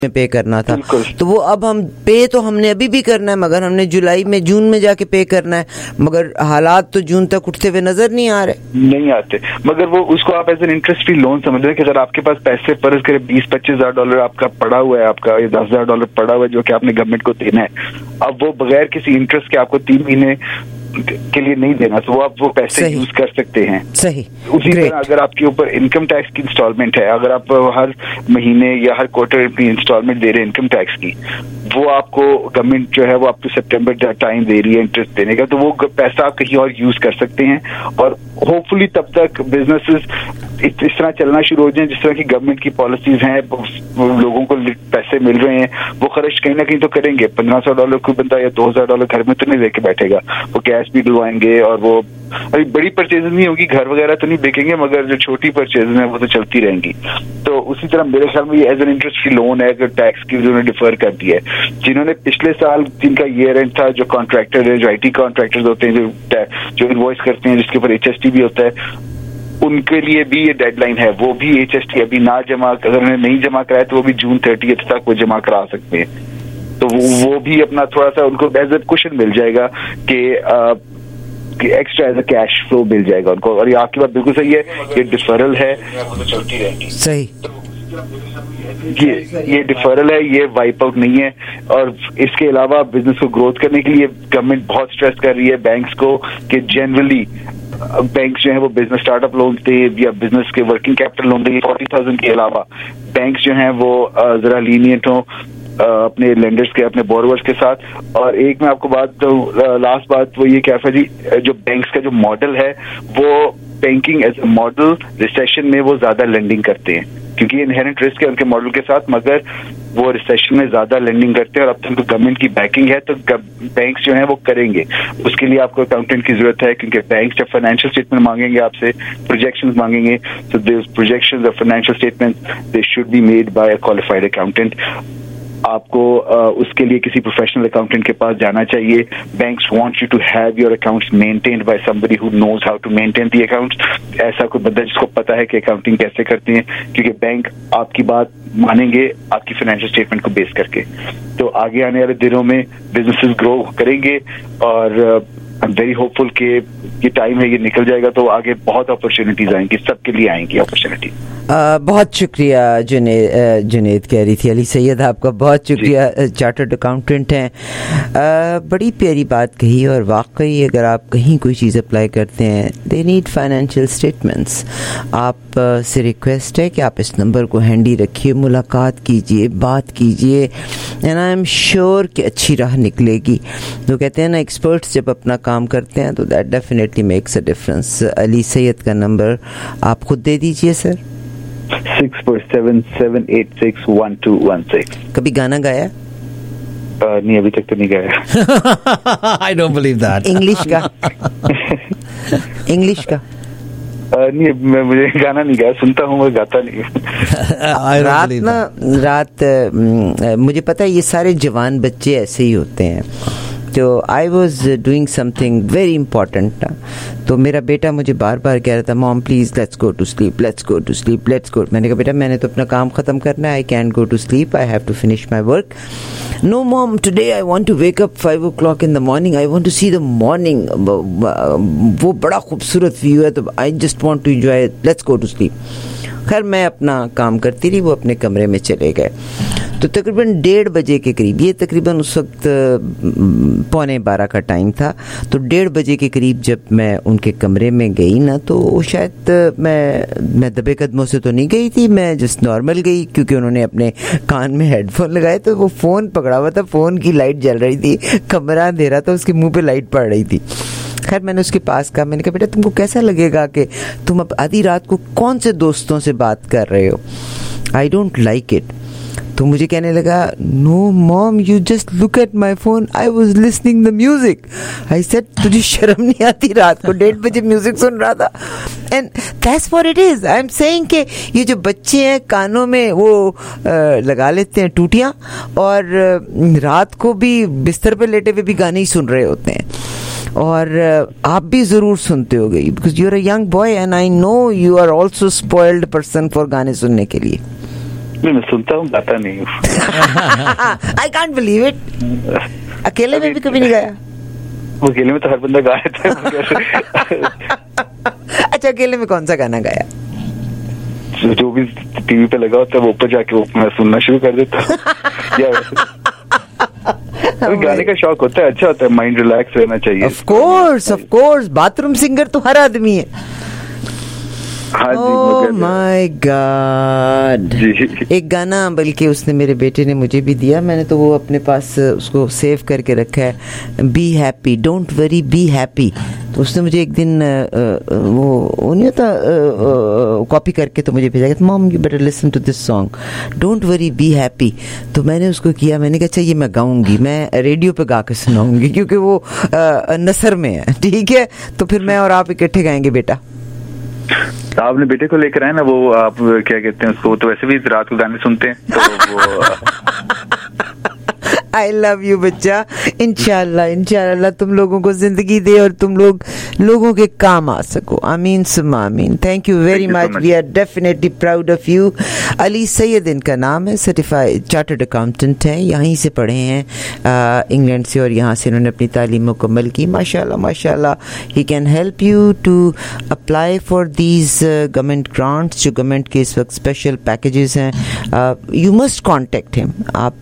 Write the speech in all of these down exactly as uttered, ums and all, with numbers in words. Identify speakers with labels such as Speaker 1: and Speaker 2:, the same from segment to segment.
Speaker 1: میں پے کرنا تھا, تو وہ اب ہم پے تو ہم نے ابھی بھی کرنا ہے, مگر ہم نے جولائی میں جون میں جا کے پے کرنا ہے, مگر حالات تو جون تک اٹھتے ہوئے نظر نہیں آ رہے
Speaker 2: نہیں آتے. مگر وہ اس کو آپ as an interest free loan سمجھ رہے ہیں کہ اگر آپ کے پاس پیسے فرض کرے بیس پچیس ہزار ڈالر آپ کا پڑا ہوا ہے, آپ کا دس ہزار ڈالر پڑا ہوا ہے جو کہ آپ نے گورنمنٹ کو دینا ہے, اب وہ بغیر کسی انٹرسٹ کے آپ کو تین مہینے کے لیے نہیں دینا, تو وہ آپ وہ پیسے یوز کر سکتے ہیں.
Speaker 1: صحیح.
Speaker 2: اسی طرح اگر آپ کے اوپر انکم ٹیکس کی انسٹالمنٹ ہے, اگر آپ ہر مہینے یا ہر کوارٹر کی انسٹالمنٹ دے رہے ہیں انکم ٹیکس کی, وہ آپ کو گورنمنٹ جو ہے وہ آپ کو سپٹمبر ٹائم دے رہی ہے انٹرسٹ دینے کا, تو وہ پیسہ آپ کہیں اور یوز کر سکتے ہیں. اور ہوپ فلی تب تک بزنسز اس طرح چلنا شروع ہو جائیں جس طرح کی گورنمنٹ کی پالیسیز ہیں, لوگوں کو پیسے مل رہے ہیں, وہ خرچ کہیں نہ کہیں تو کریں گے. پندرہ سو ڈالر کوئی بندہ یا دو ہزار ڈالر گھر میں تو نہیں لے کے بیٹھے گا, وہ کیش بھی ڈلوائیں گے, اور وہ ابھی بڑی پرچیز نہیں ہوگی, گھر وغیرہ تو نہیں بیچیں گے, مگر جو چھوٹی پرچیز ہیں وہ تو چلتی رہیں گی. تو اسی طرح میرے خیال میں یہ as an interest free loan ہے, اگر ٹیکس کی انہوں نے ڈیفر کر دیا ہے. جنہوں نے پچھلے سال جن کا ایئر اینڈ تھا, جو کانٹریکٹر ہے, جو آئی ٹی کانٹریکٹر ہوتے ہیں, جو جو انوائس کرتے ہیں, جس کے اوپر ایچ ایس ٹی بھی ہوتا ہے, ان کے لیے بھی یہ ڈیڈ لائن ہے. وہ بھی ایچ ایس ٹی ابھی نہ جمع, اگر انہوں نے نہیں جمع کرایا تو وہ بھی جون تھرٹیتھ تک وہ جمع کرا سکتے ہیں. تو وہ بھی اپنا تھوڑا سا ان کو ایز اے کوشن مل جائے گا کہ extra as a cash flow مل جائے گا ان کو. اور یہ آپ کی بات بالکل صحیح ہے, یہ ڈیفرل ہے.
Speaker 1: صحیح.
Speaker 2: یہ یہ ڈیفرل ہے, یہ وائپ آؤٹ نہیں ہے. اور اس کے علاوہ بزنس کو گروتھ کرنے کے لیے گورنمنٹ بہت اسٹریس کر رہی ہے بینکس کو کہ جنرلی بینکس جو ہیں وہ بزنس اسٹارٹ اپ لون دے یا بزنس کے ورکنگ کیپٹل لون دے. فورٹی تھاؤزینڈ کے علاوہ بینکس جو ہیں وہ ذرا لینینٹ ہوں اپنے لینڈرز کے, اپنے بورورز کے ساتھ. اور ایک میں آپ کو بات, لاسٹ بات وہ یہ کہ آفا جی, جو بینکس کا جو ماڈل ہے وہ banking as a model recession میں وہ زیادہ لینڈنگ کرتے ہیں, کیونکہ یہ انہیرنٹ رسک ہے ان کے ماڈل کے ساتھ, مگر وہ ریسیشن میں زیادہ لینڈنگ کرتے ہیں. اور اب تک گورنمنٹ کی بیکنگ ہے تو بینکس جو ہیں وہ کریں گے. اس کے لیے آپ کو اکاؤنٹنٹ کی ضرورت ہے, کیونکہ بینکس جب فائنینشیل اسٹیٹمنٹ مانگیں گے آپ سے, پروجیکشنز مانگیں گے, تو دیز پروجیکشنز اور financial statement they should be made by a qualified accountant. آپ کو اس کے لیے کسی پروفیشنل اکاؤنٹنٹ کے پاس جانا چاہیے. Banks want you to have your accounts maintained by somebody who knows how to maintain the accounts. ایسا کوئی بندہ جس کو پتا ہے کہ اکاؤنٹنگ کیسے کرتے ہیں, کیونکہ بینک آپ کی بات مانیں گے آپ کی فائنینشیل اسٹیٹمنٹ کو بیس کر کے. تو آگے آنے والے دنوں میں بزنسز گرو کریں گے, اور I am very hopeful کہ یہ ٹائم ہے یہ نکل جائے گا, تو آگے بہت اپرچونیٹیز آئیں گی, سب کے لیے آئیں گی اپرچونیٹی.
Speaker 1: بہت شکریہ جنید. جنید کہہ رہی تھی علی سید, آپ کا بہت شکریہ, چارٹرڈ اکاؤنٹنٹ ہیں. بڑی پیاری بات کہی, اور واقعی اگر آپ کہیں کوئی چیز اپلائی کرتے ہیں دے نیڈ فائنینشیل اسٹیٹمنٹس. آپ سے ریکویسٹ ہے کہ آپ اس نمبر کو ہینڈی رکھیے, ملاقات کیجئے, بات کیجئے, اینڈ آئی ایم شیور کہ اچھی راہ نکلے گی. تو کہتے ہیں نا ایکسپرٹس جب اپنا کام کرتے ہیں تو that definitely makes a difference. Ali Syed کا نمبر آپ خود دے دیجئے sir.
Speaker 2: Six four seven seven eight six one two one six.
Speaker 1: کبھی گانا گایا؟
Speaker 2: نہیں, ابھی تک تو نہیں گایا.
Speaker 1: I don't believe that. English کا انگلش کا
Speaker 2: نہیں, میں مجھے گانا نہیں گایا, سنتا ہوں, میں گاتا نہیں.
Speaker 1: رات نا رات مجھے پتا ہے یہ سارے جوان بچے ایسے ہی ہوتے ہیں. تو I was doing something very important, تو میرا بیٹا مجھے بار بار کہہ رہا تھا mom please let's go to sleep, let's go to sleep, let's go. میں نے کہا بیٹا میں نے تو اپنا کام ختم کرنا ہے, I can't go to sleep, I have to finish my work. No mom today I want to wake up five o'clock in the morning, I want to see the morning, وہ بڑا خوبصورت view ہے, تو I just want to enjoy, let's go to sleep. خیر میں اپنا کام کرتی رہی, وہ اپنے کمرے میں چلے گئے. تو تقریباً ڈیڑھ بجے کے قریب, یہ تقریباً اس وقت پونے بارہ کا ٹائم تھا, تو ڈیڑھ بجے کے قریب جب میں ان کے کمرے میں گئی نا, تو شاید میں میں دبے قدموں سے تو نہیں گئی تھی, میں جس نارمل گئی, کیونکہ انہوں نے اپنے کان میں ہیڈ فون لگائے, تو وہ فون پکڑا ہوا تھا, فون کی لائٹ جل رہی تھی, کمرہ اندھیرا تھا, اس کے منہ پہ لائٹ پڑ رہی تھی. خیر میں نے اس کے پاس کہا, میں نے کہا بیٹا تم کو کیسا لگے گا کہ تم اب آدھی رات کو کون سے دوستوں سے بات کر رہے ہو, آئی ڈونٹ لائک اٹ. تو مجھے کہنے لگا no mom you just look at my phone, I was listening the music. I said تجھے شرم نہیں آتی, رات کو ڈیڑھ بجے میوزک سن رہا تھا. And that's what it is. I am seeing کہ یہ جو بچے ہیں کانوں میں وہ لگا لیتے ہیں ٹوٹیاں, اور رات کو بھی بستر پہ لیٹے ہوئے بھی گانے ہی سن رہے ہوتے ہیں. اور آپ بھی ضرور سنتے ہو گئی, because you are a young boy and I know you are also spoiled person for گانے سننے کے لیے.
Speaker 2: मैं सुनता हूँ, गाता नहीं हूँ।
Speaker 1: I can't believe it. अकेले में भी कभी नहीं गाया?
Speaker 2: वो अकेले में तो हर बंदा गाया था।
Speaker 1: अच्छा, अकेले में कौन सा गाना गाया?
Speaker 2: जो भी टीवी पे लगा होता है वो ऊपर जाके वो मैं सुनना शुरू कर देता हूँ। गाने का शौक होता है, अच्छा होता है, माइंड रिलैक्स रहना चाहिए।
Speaker 1: Of course, of course, bathroom singer तो हर आदमी है।
Speaker 2: हाँ जी,
Speaker 1: ओह माय गॉड। एक गाना बल्कि उसने, मेरे बेटे ने मुझे भी दिया, मैंने तो वो अपने पास उसको सेव करके रखा है, be happy, don't worry be happy. तो उसने मुझे एक दिन वो वो नहीं होता कॉपी करके तो मुझे भेजा कि mom you better listen to this song, don't worry be happy. तो मैंने उसको किया, मैंने कहा अच्छा ये मैं गाऊंगी, मैं रेडियो पे गा के सुनाऊंगी क्योंकि वो आ, नसर में है, ठीक है? तो फिर मैं और आप इकट्ठे गाएंगे बेटा।
Speaker 2: आपने बेटे को लेकर आए ना, वो आप क्या कहते हैं उसको, तो वैसे भी रात को गाने सुनते हैं तो वो
Speaker 1: आई लव यू बच्चा। इंशाल्लाह इंशाल्लाह तुम लोगों को जिंदगी दे और तुम लोग लोगों के काम आ सको। आमीन सुम्मा आमीन। Thank you very much, we are definitely proud of you. Ali Syed इनका नाम है, सर्टिफाइड चार्टर्ड अकाउंटेंट हैं, यहीं से पढ़े हैं इंग्लैंड से और यहाँ से इन्होंने अपनी तालीम मुकम्मल की। माशाल्लाह माशाल्लाह। He can help you to apply for these government grants, जो गवर्नमेंट के इस वक्त स्पेशल पैकेजेस हैं। You must contact him. आप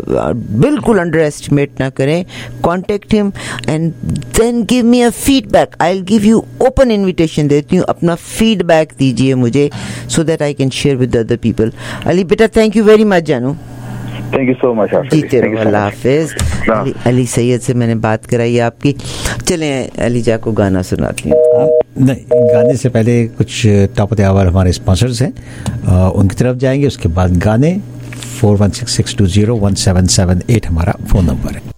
Speaker 1: बिल्कुल अंडर एस्टिमेट ना करें, contact him and then give me a feedback. I will give you open invitation देती हूँ, अपना फीडबैक दीजिए मुझे so that I can share with other people. Ali बेटा थैंक यू वेरी मच जानू।
Speaker 2: Thank you so much.
Speaker 1: जीते रहो, अल्लाह हाफिज। अली, अली सैयद से मैंने बात कराई आपकी। चलें अली जा को गाना सुनाती हूँ।
Speaker 3: नहीं, गाने से पहले कुछ टॉप ऑफ द आवर हमारे स्पॉन्सर्स हैं, उनकी तरफ जाएंगे, उसके बाद गाने। Four one six six two zero one seven seven eight हमारा फोन नंबर है।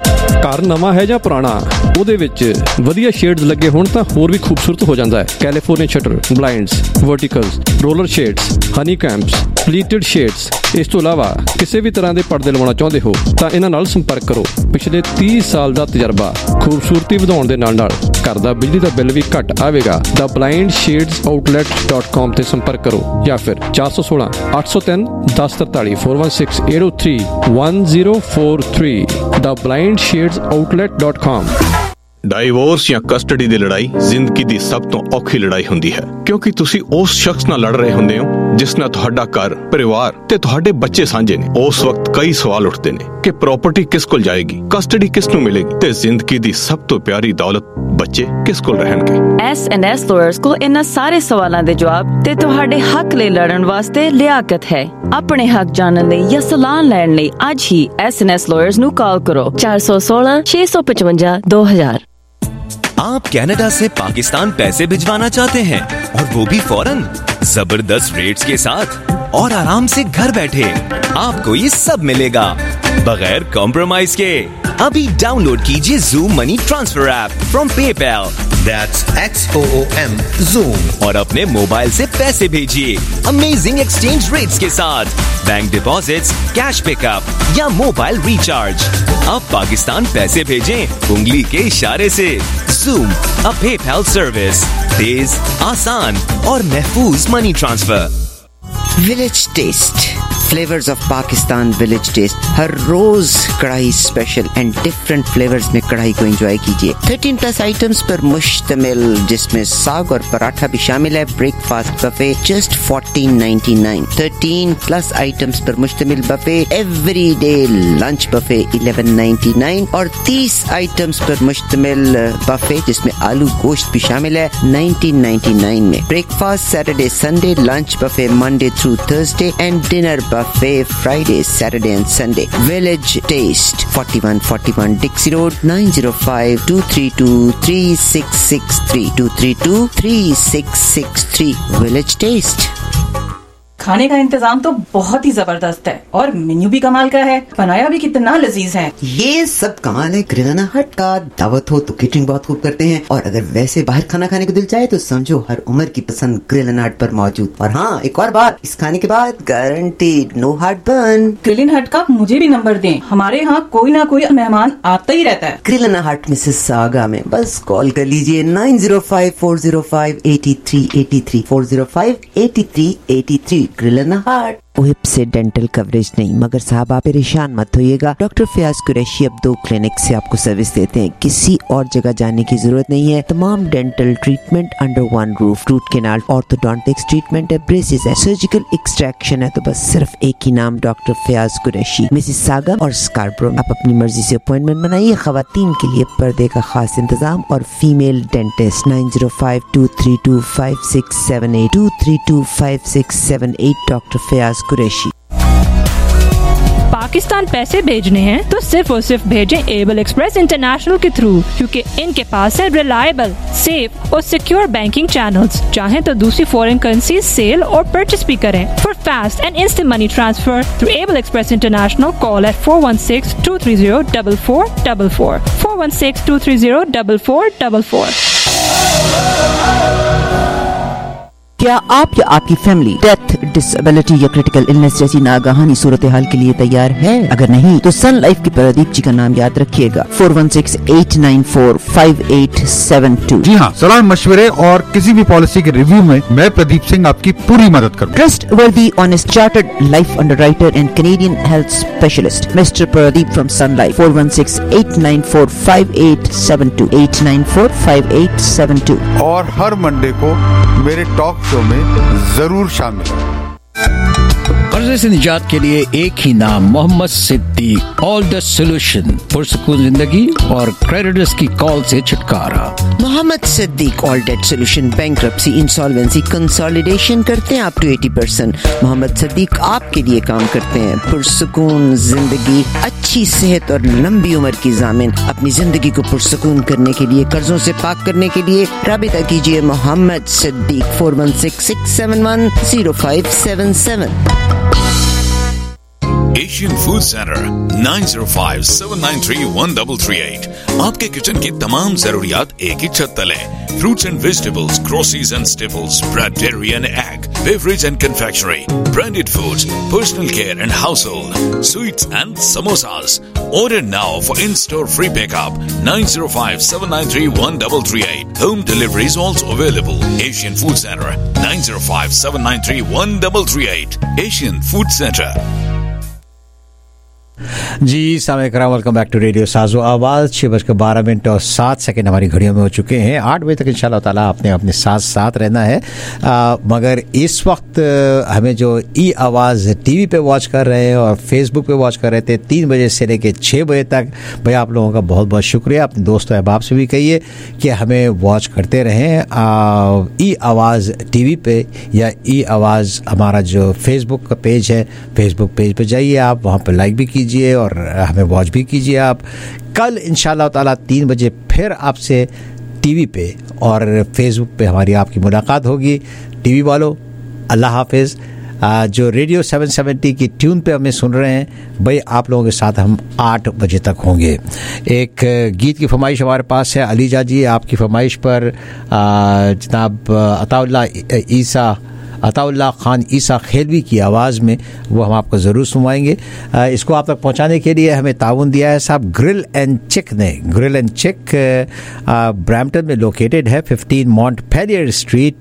Speaker 4: ਘਰ ਨਵਾਂ ਹੈ ਜਾਂ ਪੁਰਾਣਾ, ਉਹਦੇ ਵਿੱਚ ਵਧੀਆ ਸ਼ੇਡਸ ਲੱਗੇ ਹੋਣ ਤਾਂ ਹੋਰ ਵੀ ਖੂਬਸੂਰਤ ਹੋ ਜਾਂਦਾ ਹੈ। California shutter, blinds, verticals, roller shades, honeycombs, pleated shades. ਇਸ ਤੋਂ ਇਲਾਵਾ ਕਿਸੇ ਵੀ ਤਰ੍ਹਾਂ ਦੇ ਪਰਦੇ ਲਵਾਉਣਾ ਚਾਹੁੰਦੇ ਹੋ ਤਾਂ ਇਹਨਾਂ ਨਾਲ ਸੰਪਰਕ ਕਰੋ। ਪਿਛਲੇ ਤੀਹ ਸਾਲ ਦਾ ਤਜਰਬਾ, ਖੂਬਸੂਰਤੀ ਵਧਾਉਣ ਦੇ ਨਾਲ ਨਾਲ ਘਰ ਦਾ ਬਿਜਲੀ ਦਾ ਬਿੱਲ ਵੀ ਘੱਟ ਆਵੇਗਾ। The blind shades outlet dot com ਤੇ ਸੰਪਰਕ ਕਰੋ ਜਾਂ ਫਿਰ ਚਾਰ ਸੌ ਸੋਲਾਂ ਅੱਠ ਸੌ ਤਿੰਨ ਦਸ ਤਰਤਾਲੀ four one six eight o three one zero four three. The blind shades outlet dot com.
Speaker 5: Divorce ਜਾਂ ਕਸਟਡੀ ਦੀ ਲੜਾਈ ਜ਼ਿੰਦਗੀ ਦੀ ਸਭ ਤੋਂ ਔਖੀ ਲੜਾਈ ਹੁੰਦੀ ਹੈ, ਕਿਉਂਕਿ ਤੁਸੀਂ ਉਸ ਸ਼ਖਸ ਨਾਲ ਲੜ ਰਹੇ ਹੁੰਦੇ ਹੋ ਜਿਸ ਨਾਲ ਤੁਹਾਡਾ ਘਰ, ਪਰਿਵਾਰ ਤੇ ਤੁਹਾਡੇ ਬੱਚੇ ਸਾਂਝੇ ਨੇ। ਉਸ ਵਕਤ ਕਈ ਸਵਾਲ ਉੱਠਦੇ ਨੇ ਕਿ ਪ੍ਰਾਪਰਟੀ ਕਿਸ ਕੋਲ ਜਾਏਗੀ, ਕਸਟਡੀ ਕਿਸ ਨੂੰ ਮਿਲੇਗੀ ਤੇ ਜ਼ਿੰਦਗੀ ਦੀ ਸਭ ਤੋਂ ਪਿਆਰੀ ਦੌਲਤ ਬੱਚੇ ਕਿਸ ਕੋਲ ਰਹਿਣਗੇ। ਐਸ ਐਂਡ ਐਸ ਲਾਇਰਸ ਕੋਲ ਇਹਨਾਂ ਸਾਰੇ ਸਵਾਲਾਂ ਦੇ ਜਵਾਬ ਤੇ ਤੁਹਾਡੇ ਹੱਕ ਲਈ ਲੜਨ ਵਾਸਤੇ ਲਿਆਕਤ ਹੈ। ਆਪਣੇ ਹੱਕ ਜਾਣਨ ਲਈ ਜਾਂ ਸਲਾਹ ਲੈਣ ਲਈ ਅੱਜ ਹੀ ਐਸ ਐਂਡ ਐਸ ਲਾਇਰਸ ਨੂੰ ਕਾਲ ਕਰੋ ਚਾਰ सौ सोलह छह सौ पचवंजा दो हजार।
Speaker 6: आप कनाडा से पाकिस्तान पैसे भिजवाना चाहते हैं और वो भी फौरन, जबरदस्त रेट्स के साथ और आराम से घर बैठे। आपको ये सब मिलेगा बगैर कॉम्प्रोमाइज के। अभी डाउनलोड कीजिए Zoom money transfer app from PayPal, that's X O O M Zoom, और अपने मोबाइल से पैसे भेजिए अमेजिंग एक्सचेंज रेट्स के साथ, बैंक डिपॉजिट्स, कैश पिकअप या मोबाइल रिचार्ज। अब पाकिस्तान पैसे भेजें उंगली के इशारे से। Zoom, a PayPal service, तेज, आसान और महफूज money transfer.
Speaker 1: Village taste, flavours of Pakistan. Village taste हर रोज karahi special and different flavours में कढ़ाई को एंजॉय कीजिए। थर्टीन प्लस आइटम्स पर मुश्तमिल, जिसमें साग और पराठा भी शामिल है। Breakfast buffet just fourteen ninety nine. Thirteen plus items पर मुश्तमिल buffet. Every day lunch buffet eleven ninety nine और तीस आइटम्स पर मुश्तमिल बफे जिसमें आलू गोश्त भी शामिल है नाइनटीन नाइन्टी नाइन में। Breakfast Saturday Sunday, lunch buffet Monday through Thursday and dinner buffet Friday, Saturday and Sunday. Village Taste, forty-one forty-one Dixie Road, nine zero five two three two three six six three two three two three six six three. Village Taste.
Speaker 7: खाने का इंतजाम तो बहुत ही जबरदस्त है और menu भी कमाल का है, बनाया भी कितना लजीज है।
Speaker 1: ये सब कमाल है ग्रिलाना हट का। दावत हो तो केटरिंग बहुत खूब करते हैं और अगर वैसे बाहर खाना खाने को दिल चाहे तो समझो हर उम्र की पसंद ग्रिलाना हट पर मौजूद। और हाँ, एक और बात, इस खाने के बाद guaranteed no heartburn.
Speaker 7: Grilling hut का मुझे भी नंबर दें, हमारे यहाँ कोई ना कोई मेहमान आता ही रहता है।
Speaker 1: ग्रिलाना हट मिसेस सागा में बस कॉल कर लीजिए nine zero five four zero five eighty three eighty three four zero five eighty three eighty three. ग्रिलाना हट। हिप से डेंटल कवरेज नहीं। मगर साहब आप परेशान मत होइएगा, डॉक्टर फयाज कुरैशी अब दो क्लिनिक से आपको सर्विस देते हैं, किसी और जगह जाने की जरूरत नहीं है। तमाम dental treatment under one roof, root canal, orthodontics treatment है, ब्रेसेस है, सर्जिकल एक्सट्रैक्शन है, तो बस सिर्फ एक ही नाम, डॉक्टर फयाज कुरैशी, मिसिसागा और स्कार्बरो। आप अपनी मर्जी से अपॉइंटमेंट बनाइए। खवातीन के लिए पर्दे का खास इंतजाम और female dentist nine zero five two three two five six seven eight two three two five six seven eight, doctor Fayaz Qureshi.
Speaker 8: Pakistan पैसे भेजने हैं तो सिर्फ और सिर्फ भेजें एबल एक्सप्रेस इंटरनेशनल के थ्रू, क्योंकि इनके पास है रिलायबल, सेफ और सिक्योर बैंकिंग चैनल्स। चाहें तो दूसरी फॉरेन करेंसी सेल और परचेस भी करें। For fast and instant money transfer through Able Express international call eight four one six two three zero double four double four four one six two three zero double four double four.
Speaker 1: क्या आप या आपकी family death, disability या critical illness जैसी नागहानी सूरत हाल के लिए तैयार है? अगर नहीं तो सन लाइफ की प्रदीप जी का नाम याद रखिएगा, four one six eight nine four five eight seven two.
Speaker 9: जी हाँ, सलाह मशवरे और किसी भी पॉलिसी के रिव्यू में मैं प्रदीप सिंह आपकी पूरी मदद करूँ।
Speaker 1: Trustworthy honest chartered life underwriter and Canadian health specialist mister Pradeep from Sun Life, four one six eight nine four five eight seven two eight nine four five eight seven two.
Speaker 9: और हर Monday को मेरे talk show में जरूर शामिल हो।
Speaker 3: कर्जे से निजात के लिए एक ही नाम, Mohammad Siddique, all the solution, पुरसुकून जिंदगी और क्रेडिटर्स की कॉल से छुटकारा।
Speaker 1: Mohammad Siddique all debt solution, bankruptcy, insolvency, consolidation करते हैं up to eighty percent. Mohammad Siddique आपके लिए काम करते हैं। पुरसुकून जिंदगी, अच्छी सेहत और लंबी उम्र की जामिन। अपनी जिंदगी को पुरसुकून करने के लिए, कर्जों से पाक करने के लिए राबिता कीजिए Mohammad Siddique, four one six six seven one zero five seven seven.
Speaker 10: Asian food centre nine zero five seven nine three one three three eight. आपके किचन की तमाम जरूरियात एक ही छत तले। Fruits and vegetables, groceries and staples, bread, dairy and egg, beverage and confectionery, branded foods, personal care and household, sweets and samosas. Order now for in-store free pickup nine zero five seven nine three one three three eight. Home delivery is also available. Asian Food Center nine zero five seven nine three one three three eight. Asian Food Center.
Speaker 3: जी सामने कराम, welcome back to radio साजो आवाज़। छः बजकर बारह minute और सात second हमारी घड़ियों में हो चुके हैं। आठ बजे तक इंशाल्लाह ताला आपने अपने साथ साथ रहना है। आ, मगर इस वक्त हमें जो ई आवाज़ टीवी पे वॉच कर रहे हैं और फेसबुक पे वॉच कर रहे थे तीन बजे से लेकर छः बजे तक, भाई आप लोगों का बहुत बहुत शुक्रिया। अपने दोस्तों अहबाब से भी कहिए कि हमें वॉच करते रहें। ई आवाज़ टीवी पे या ई आवाज़ हमारा जो फेसबुक का पेज है, फेसबुक पेज पे जाइए आप, वहाँ पर लाइक भी कीजिए और हमें वॉच भी कीजिए आप। कल इंशाल्लाह ताला तीन बजे फिर आपसे टीवी पे और फेसबुक पे हमारी आपकी मुलाकात होगी। टीवी वालों अल्लाह हाफिज़। जो रेडियो सेवन सेवेंटी की ट्यून पे हमें सुन रहे हैं, भाई आप लोगों के साथ हम आठ बजे तक होंगे। एक गीत की फरमाइश हमारे पास है, अली जाजी आपकी फरमाइश पर जनाब अताउल्लाह ईसा अताउल्लाह खान ईसा खेलवी की आवाज़ में वो हम आपको ज़रूर सुनवाएंगे। इसको आप तक पहुंचाने के लिए हमें ताउन दिया है साहब ग्रिल एंड चिक ने। ग्रिल एंड चिक ब्रैम्पटन में लोकेटेड है, fifteen Montpelier street,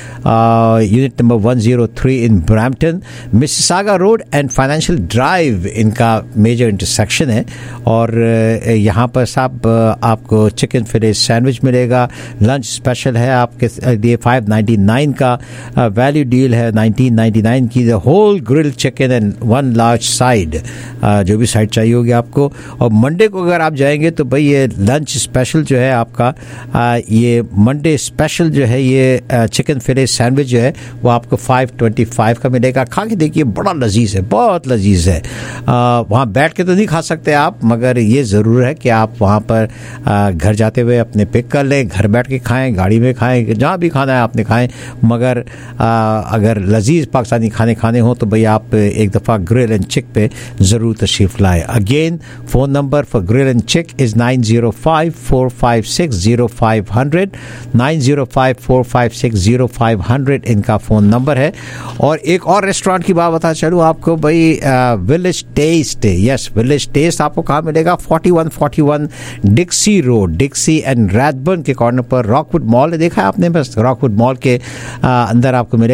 Speaker 3: unit number one zero three in Brampton. Mississauga road and financial drive इनका मेजर इंटरसेक्शन है। और यहाँ पर साहब आपको चिकन फिले सैंडविच मिलेगा। लंच स्पेशल है आपके लिए फाइव नाइन्टी नाइन का, वैल्यू डील है नाइनटीन नाइन्टी नाइन की। The whole grill chicken and one large side, जो भी साइड चाहिए होगी आपको। और मंडे को अगर आप जाएंगे तो भाई ये लंच स्पेशल जो है आपका, आ, ये मंडे स्पेशल जो है ये चिकन फिले सैंडविच जो है वो आपको फाइव ट्वेंटी फाइव का मिलेगा। खा के देखिए, बड़ा लजीज है, बहुत लजीज है। वहाँ बैठ के तो नहीं खा सकते आप, मगर ये ज़रूर है कि आप वहाँ पर आ, घर जाते हुए अपने पिक कर लें, घर बैठ के खाएँ, गाड़ी में खाएँ, जहाँ भी खाना है आपने खाएँ। मगर आ, अगर लजीज पाकिस्तानी खाने खाने हो तो भाई आप एक दफ़ा ग्रिल एंड चिक पे ज़रूर तशरीफ़ लाएँ। Again phone number for grill and chick is nine zero five four five six zero five hundred, nine zero five four five six zero five hundred इनका फ़ोन नंबर है। और एक और रेस्टोरेंट की बात बता चलूँ आपको भाई, village taste. Yes, village taste आपको कहाँ मिलेगा? Forty one forty one Dixie road, Dixie and Rathburn के कॉर्नर पर रॉकवुड मॉल है। देखा है आपने? बस रॉकवुड मॉल के आ, अंदर आपको मिलेगा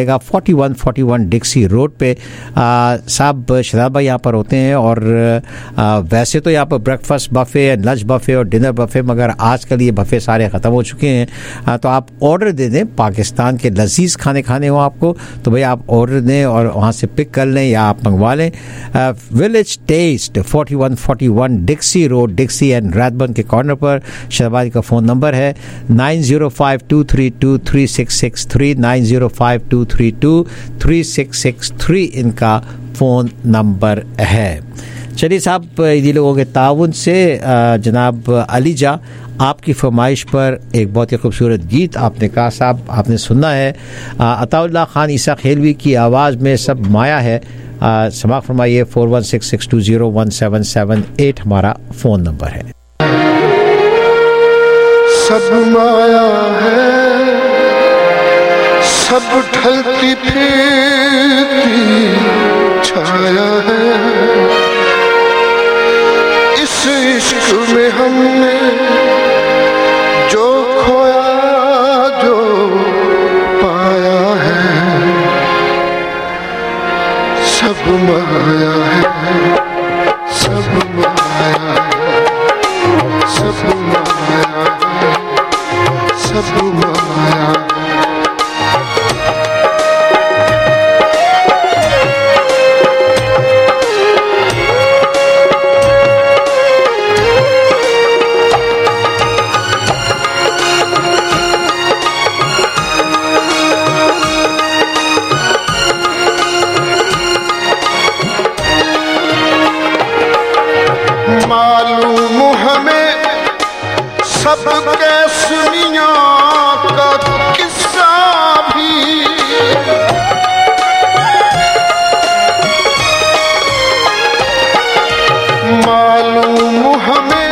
Speaker 3: मिलेगा forty one forty one Dixie road पे। साहब शदाब भाई यहाँ पर होते हैं और आ, वैसे तो यहाँ पर ब्रेकफास्ट बफ़े, लंच बफ़े और डिनर बफ़े, मगर आजकल ये बफ़े सारे ख़त्म हो चुके हैं। आ, तो आप ऑर्डर दे दें, पाकिस्तान के लजीज़ खाने खाने हो आपको तो भाई आप ऑर्डर दें और वहाँ से पिक कर लें या आप मंगवा लें। Village taste forty one forty one Dixie road, Dixie and Rathburn के कॉर्नर पर। शहबाज का फ़ोन नंबर है nine zero five two three two three six six three, nine zero five two three two three six six three इनका phone number है। चलिए साहब, इन्हीं लोगों के ताउन से जनाब अलीजा आपकी फरमाइश पर एक बहुत ही खूबसूरत गीत आपने कहा साहब आपने सुनना है। अताउल्लाह खान ईसा खेलवी की आवाज़ में सब माया है। समाअत फरमाइए। Four one six six two zero one seven seven eight हमारा फ़ोन नंबर है।
Speaker 11: सब माया है, सब ढलती फिरती छाया है, इस इश्क में हमने जो खोया जो पाया है, सब माया है, सब माया है, सब माया है, सब माया है। मालूम हमें सबके सुनिया का किस्सा भी, मालूम हमें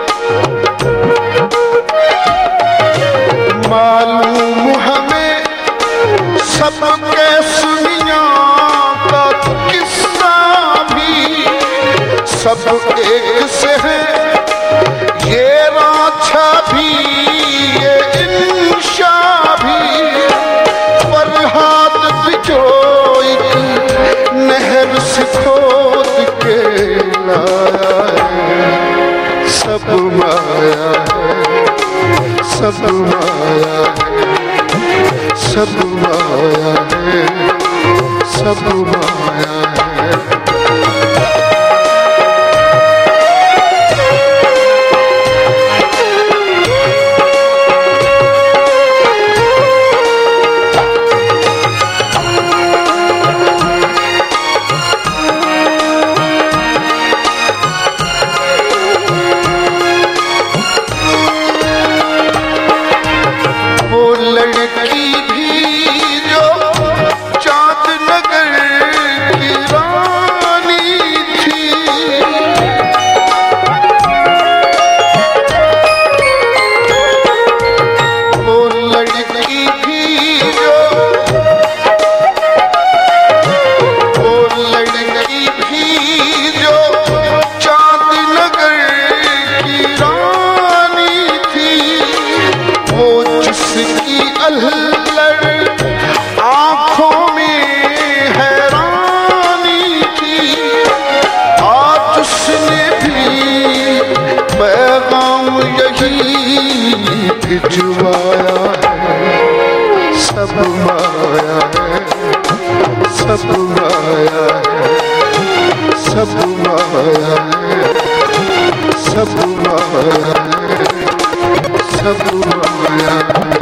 Speaker 11: मालूम हमें सबके सुनिया का किस्सा भी, सब एक से है ये राछा भी ये इंशा भी, पर हाथ बिजोई नहर से खोद के लाया है, सब माया है, सब माया है, सब माया है, सब माया है। भिजवाया है, सब माया है, सब माया है, सब माया है, सब माया है, सब माया है।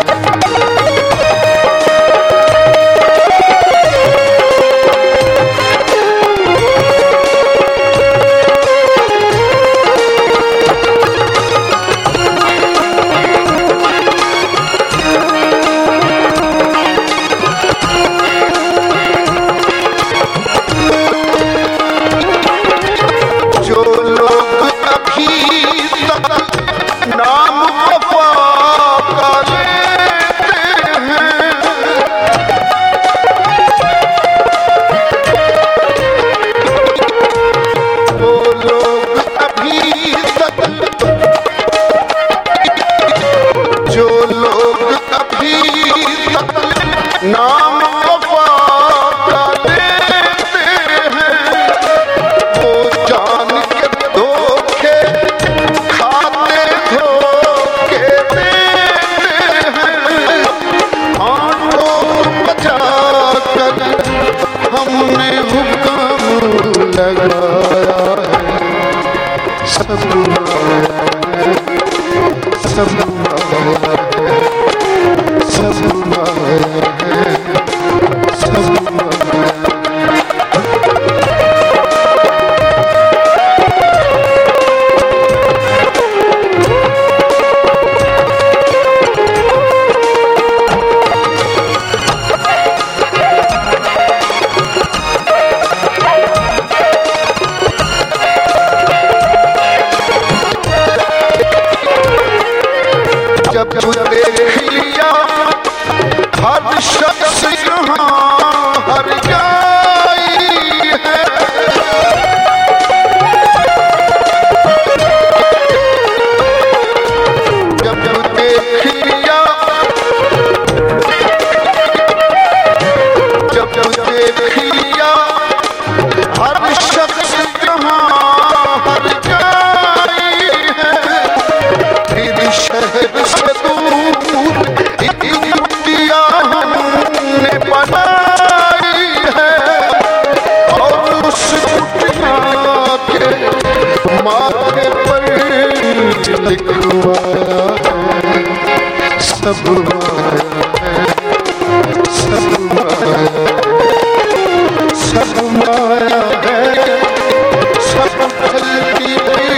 Speaker 11: सब माया है, सब माया है, सब माया है, सब माया। जब देख लिया हर शख्स यहाँ हर जाई है, जब देख लिया जब देख लिया हर शख्स यहाँ हर जाई है, फिर शहर से हमने बनाई है और उस कुटिया के माथे पर लिखवाया है, सब माया है, सब माया है, सब माया है, सब हल्की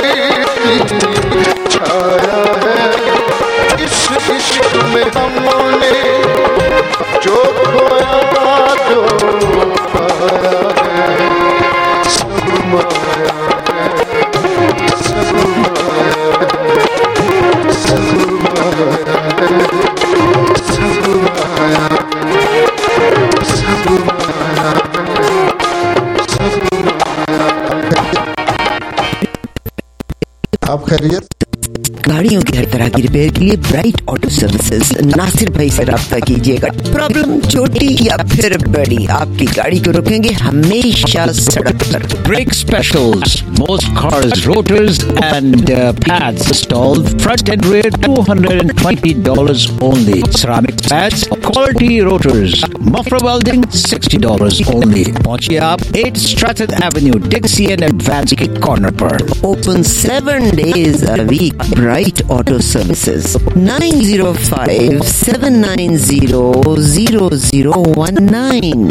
Speaker 11: छाया है, इस इश्क में हमने जो खोया जो पाया है, सब माया है, सब माया है, सब माया है, सब माया है, सब माया है, सब माया है। आप खैरियत?
Speaker 1: गाड़ियों की हर तरह की रिपेयर के लिए ब्राइट ऑटो सर्विसेज नासिर भाई से राब्ता कीजिएगा। प्रॉब्लम छोटी या फिर बड़ी, आपकी गाड़ी को रोकेंगे हमेशा सड़क पर।
Speaker 3: Brake specials, most cars, rotors and uh, pads installed, front and rear, two hundred twenty dollars only. Ceramic pads, quality rotors, muffler welding, sixty dollars only. पहुंचिए आप eight Stratton Avenue, Dixie and Advance के corner पर।
Speaker 1: Open seven days a week. Bright Auto Services nine zero five seven nine zero zero zero one nine।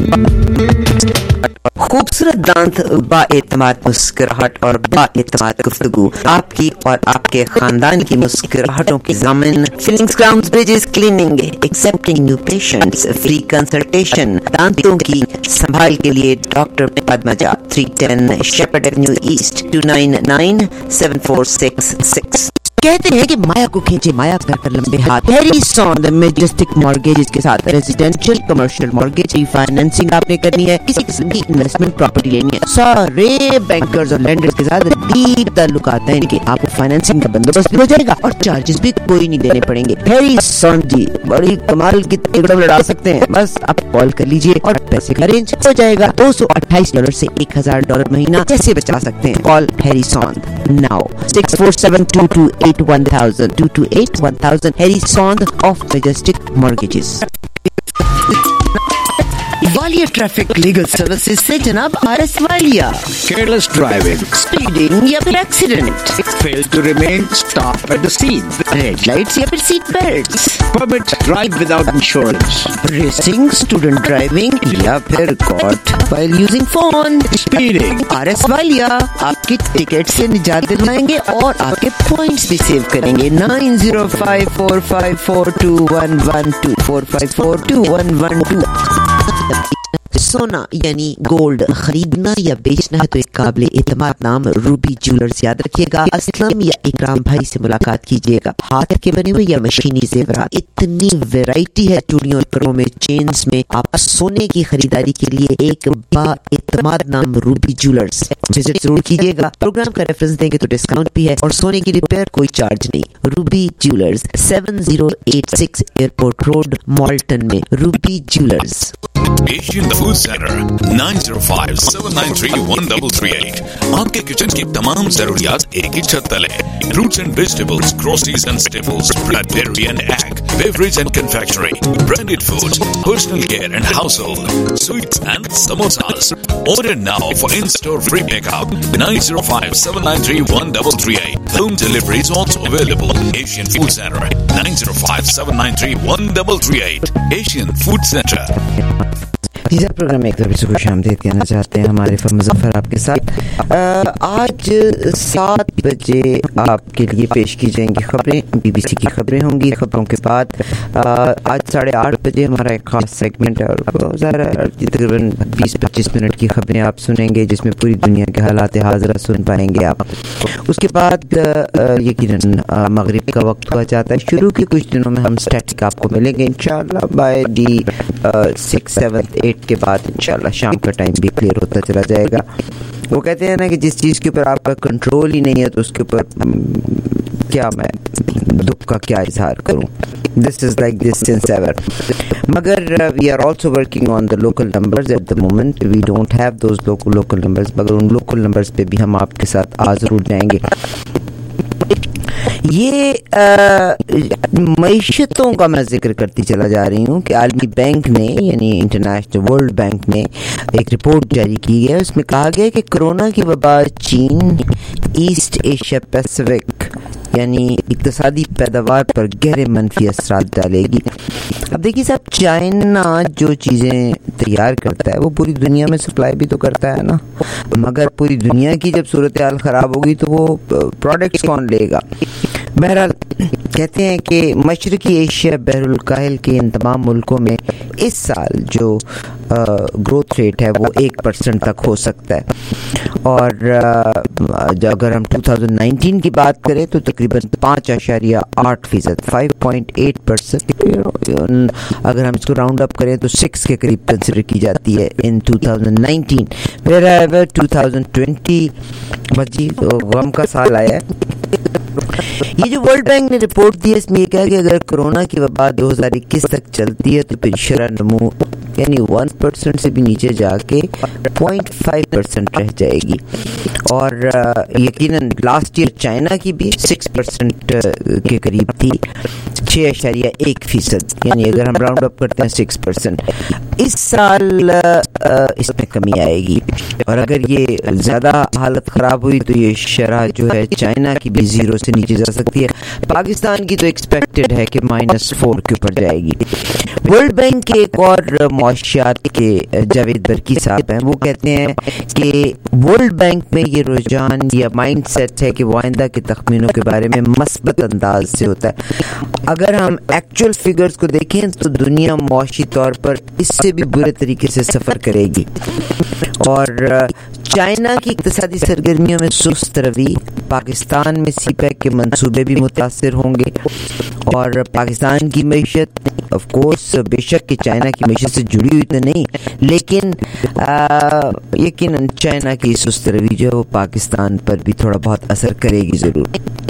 Speaker 1: खूबसूरत दांत, बाएतमाद मुस्कुराहट और बाएतमाद गुफ्तगू, आपकी और आपके खानदान की मुस्कुराहटों की ज़मीन। Fillings, crowns, bridges, cleaning, accepting new patients, free consultation. दांतों की संभाल के लिए doctor Padmaja, three ten Shepherd avenue east two nine nine seven four six six। कहते हैं कि माया को खींचे माया कर कर लंबे हाथ। Harris on the Majestic Mortgages के साथ रेजिडेंशियल कमर्शियल मॉर्गेज रिफाइनेंसिंग आपने करनी है, किसी किस्म की इन्वेस्टमेंट प्रॉपर्टी लेनी है, सारे बैंकर्स और लैंडर्स के साथ डीप ताल्लुकात हैं इनके। आपको फाइनेंसिंग का बंदोबस्त भी हो जाएगा और चार्जेस भी कोई नहीं देने पड़ेंगे। हैरिस ऑन जी बड़ी कमाल की टिकट लड़ा सकते हैं, बस आप कॉल कर लीजिए और पैसे का अरेंज हो जाएगा। दो सौ अट्ठाईस डॉलर से एक हजार डॉलर महीना कैसे बचा सकते हैं? Call Harris on now six four seven two two eight one thousand two two eight one thousand। Harris Sond of Majestic Mortgages। Walia traffic legal services से जनाब R S Walia.
Speaker 3: Careless driving,
Speaker 1: speeding या फिर accident,
Speaker 3: fail to remain stop at the scene,
Speaker 1: red lights या फिर seat belts,
Speaker 3: permit drive without insurance,
Speaker 1: racing, student driving या फिर caught while using phone,
Speaker 3: speeding।
Speaker 1: R S Walia आपकी ticket से निजात दिलवाएंगे और आपके पॉइंट्स भी सेव करेंगे। nine zero five four five four two one one two four five four two one one two। सोना यानी गोल्ड खरीदना या बेचना है तो एक काबिल एतमाद नाम रूबी ज्वेलर्स याद रखिएगा। असलम या इकराम भाई से मुलाकात कीजिएगा। हाथ के बने हुए या मशीनी जेवरात, इतनी वैरायटी है चूड़ियों करों में, चेन्स में। आप सोने की खरीदारी के लिए एक बा एतमाद नाम रूबी ज्वेलर्स विजिट जरूर कीजिएगा। प्रोग्राम का रेफरेंस देंगे तो डिस्काउंट भी है और सोने की रिपेयर कोई चार्ज नहीं। Ruby jewellers seven zero eight six airport road, Malton में। Ruby jewellers.
Speaker 10: Asian food centre nine zero five seven nine three one double three eight. आपके किचन की तमाम जरूरियात एक ही छत तले। Fruits and vegetables, groceries and staples, bread, dairy and egg, beverage and confectionery, branded foods, personal care and household, sweets and samosas. Order now for in-store free pickup. nine zero five seven nine three one three three eight. Home delivery is also available. Asian Food Center nine zero five seven nine three one three three eight. Asian Food Center.
Speaker 1: तीसरा programme में एक तरफ से खुश आमदीद कहना चाहते हैं हमारे मुजफ्फर आपके साथ। आ, आज सात बजे आपके लिए पेश की जाएंगी खबरें, बीबीसी की खबरें होंगी। खबरों के बाद आ, आज साढ़े आठ बजे हमारा एक खास सेगमेंट है और ज़रा तकरीबन बीस पच्चीस मिनट की खबरें आप सुनेंगे जिसमें पूरी दुनिया के हालात हाज़िरा सुन पाएंगे आप। उसके बाद यकीनन मगरिब का वक्त हुआ जाता है शुरू के कुछ दिनों में हम स्टैटिक आपको मिलेंगे इंशाल्लाह by D six seven eight के बाद इंशाल्लाह शाम का टाइम भी क्लियर होता चला जाएगा। वो कहते हैं ना कि जिस चीज़ के ऊपर आपका कंट्रोल ही नहीं है तो उसके ऊपर क्या मैं दुख का क्या इजहार करूं। This is like this since ever. मगर uh, we are also working on the local numbers at the moment. We don't have those local local numbers. मगर उन local numbers पे भी हम आपके साथ आ ज़रूर जाएंगे। ये मईशतों का मैं जिक्र करती चला जा रही हूँ कि आलमी बैंक ने यानी इंटरनेशनल वर्ल्ड बैंक ने एक रिपोर्ट जारी की है। उसमें कहा गया कि कोरोना की वबा चीन, ईस्ट एशिया पैसिफिक यानी इक्तिसादी पैदावार पर गहरे मनफी असरात डालेगी। अब देखिए साहब, चाइना जो चीज़ें तैयार करता है वो पूरी दुनिया में सप्लाई भी तो करता है ना, मगर पूरी दुनिया की जब सूरत हाल ख़राब होगी तो वो प्रोडक्ट्स कौन लेगा। बहरहाल कहते हैं कि मशरकी एशिया बहरुल काहिल के इन तमाम मुल्कों में इस साल जो ग्रोथ रेट है वो एक परसेंट तक हो सकता है और अगर हम दो हज़ार उन्नीस की बात करें तो तकरीबन पाँच आशारिया आठ फीसद फाइव पॉइंट एट परसेंट अगर हम इसको राउंड अप करें तो सिक्स के करीब कंसिडर की जाती है इन दो हज़ार उन्नीस। फिर दो हज़ार बीस बची गम का साल आया है। ये जो वर्ल्ड बैंक ने रिपोर्ट दी है इसमें ये कहा कि अगर कोरोना की वबा दो हज़ार इक्कीस तक चलती है तो फिर शरह नमू यानी वन परसेंट से भी नीचे जाके पॉइंट फाइव परसेंट रह जाएगी और यकीनन लास्ट ईयर चाइना की भी सिक्स परसेंट के करीब थी, छः अशारिया एक फीसद यानी अगर हम राउंड अप करते हैं सिक्स परसेंट। इस साल इसमें कमी आएगी और अगर ये ज़्यादा हालत ख़राब हुई तो ये शरह जो है चाइना की भी ज़ीरो से नीचे जा सकती है। पाकिस्तान की तो एक्सपेक्टेड है कि माइनस फोर के ऊपर जाएगी। वर्ल्ड बैंक के एक और मुआशियात के जावेद बरकी साहब हैं, वो कहते हैं कि वर्ल्ड बैंक में ये रुझान या माइंड सेट है कि वो आइंदा के तखमीनों के बारे में मस्बत अंदाज से होता है। अगर हम एक्चुअल फिगर्स को देखें तो दुनिया मुआशी तौर पर इससे भी बुरे तरीके से सफ़र करेगी और चाइना की इक्तिसादी सरगर्मियों में सुस्त रवि, पाकिस्तान में सी पैक के मंसूबे भी मुतासिर होंगे और पाकिस्तान की मईशत ऑफ कोर्स बेशक कि चाइना की मईशत से जुड़ी हुई तो नहीं लेकिन यकीनन चाइना की सुस्त रवि जो है वो पाकिस्तान पर भी थोड़ा बहुत असर करेगी ज़रूर।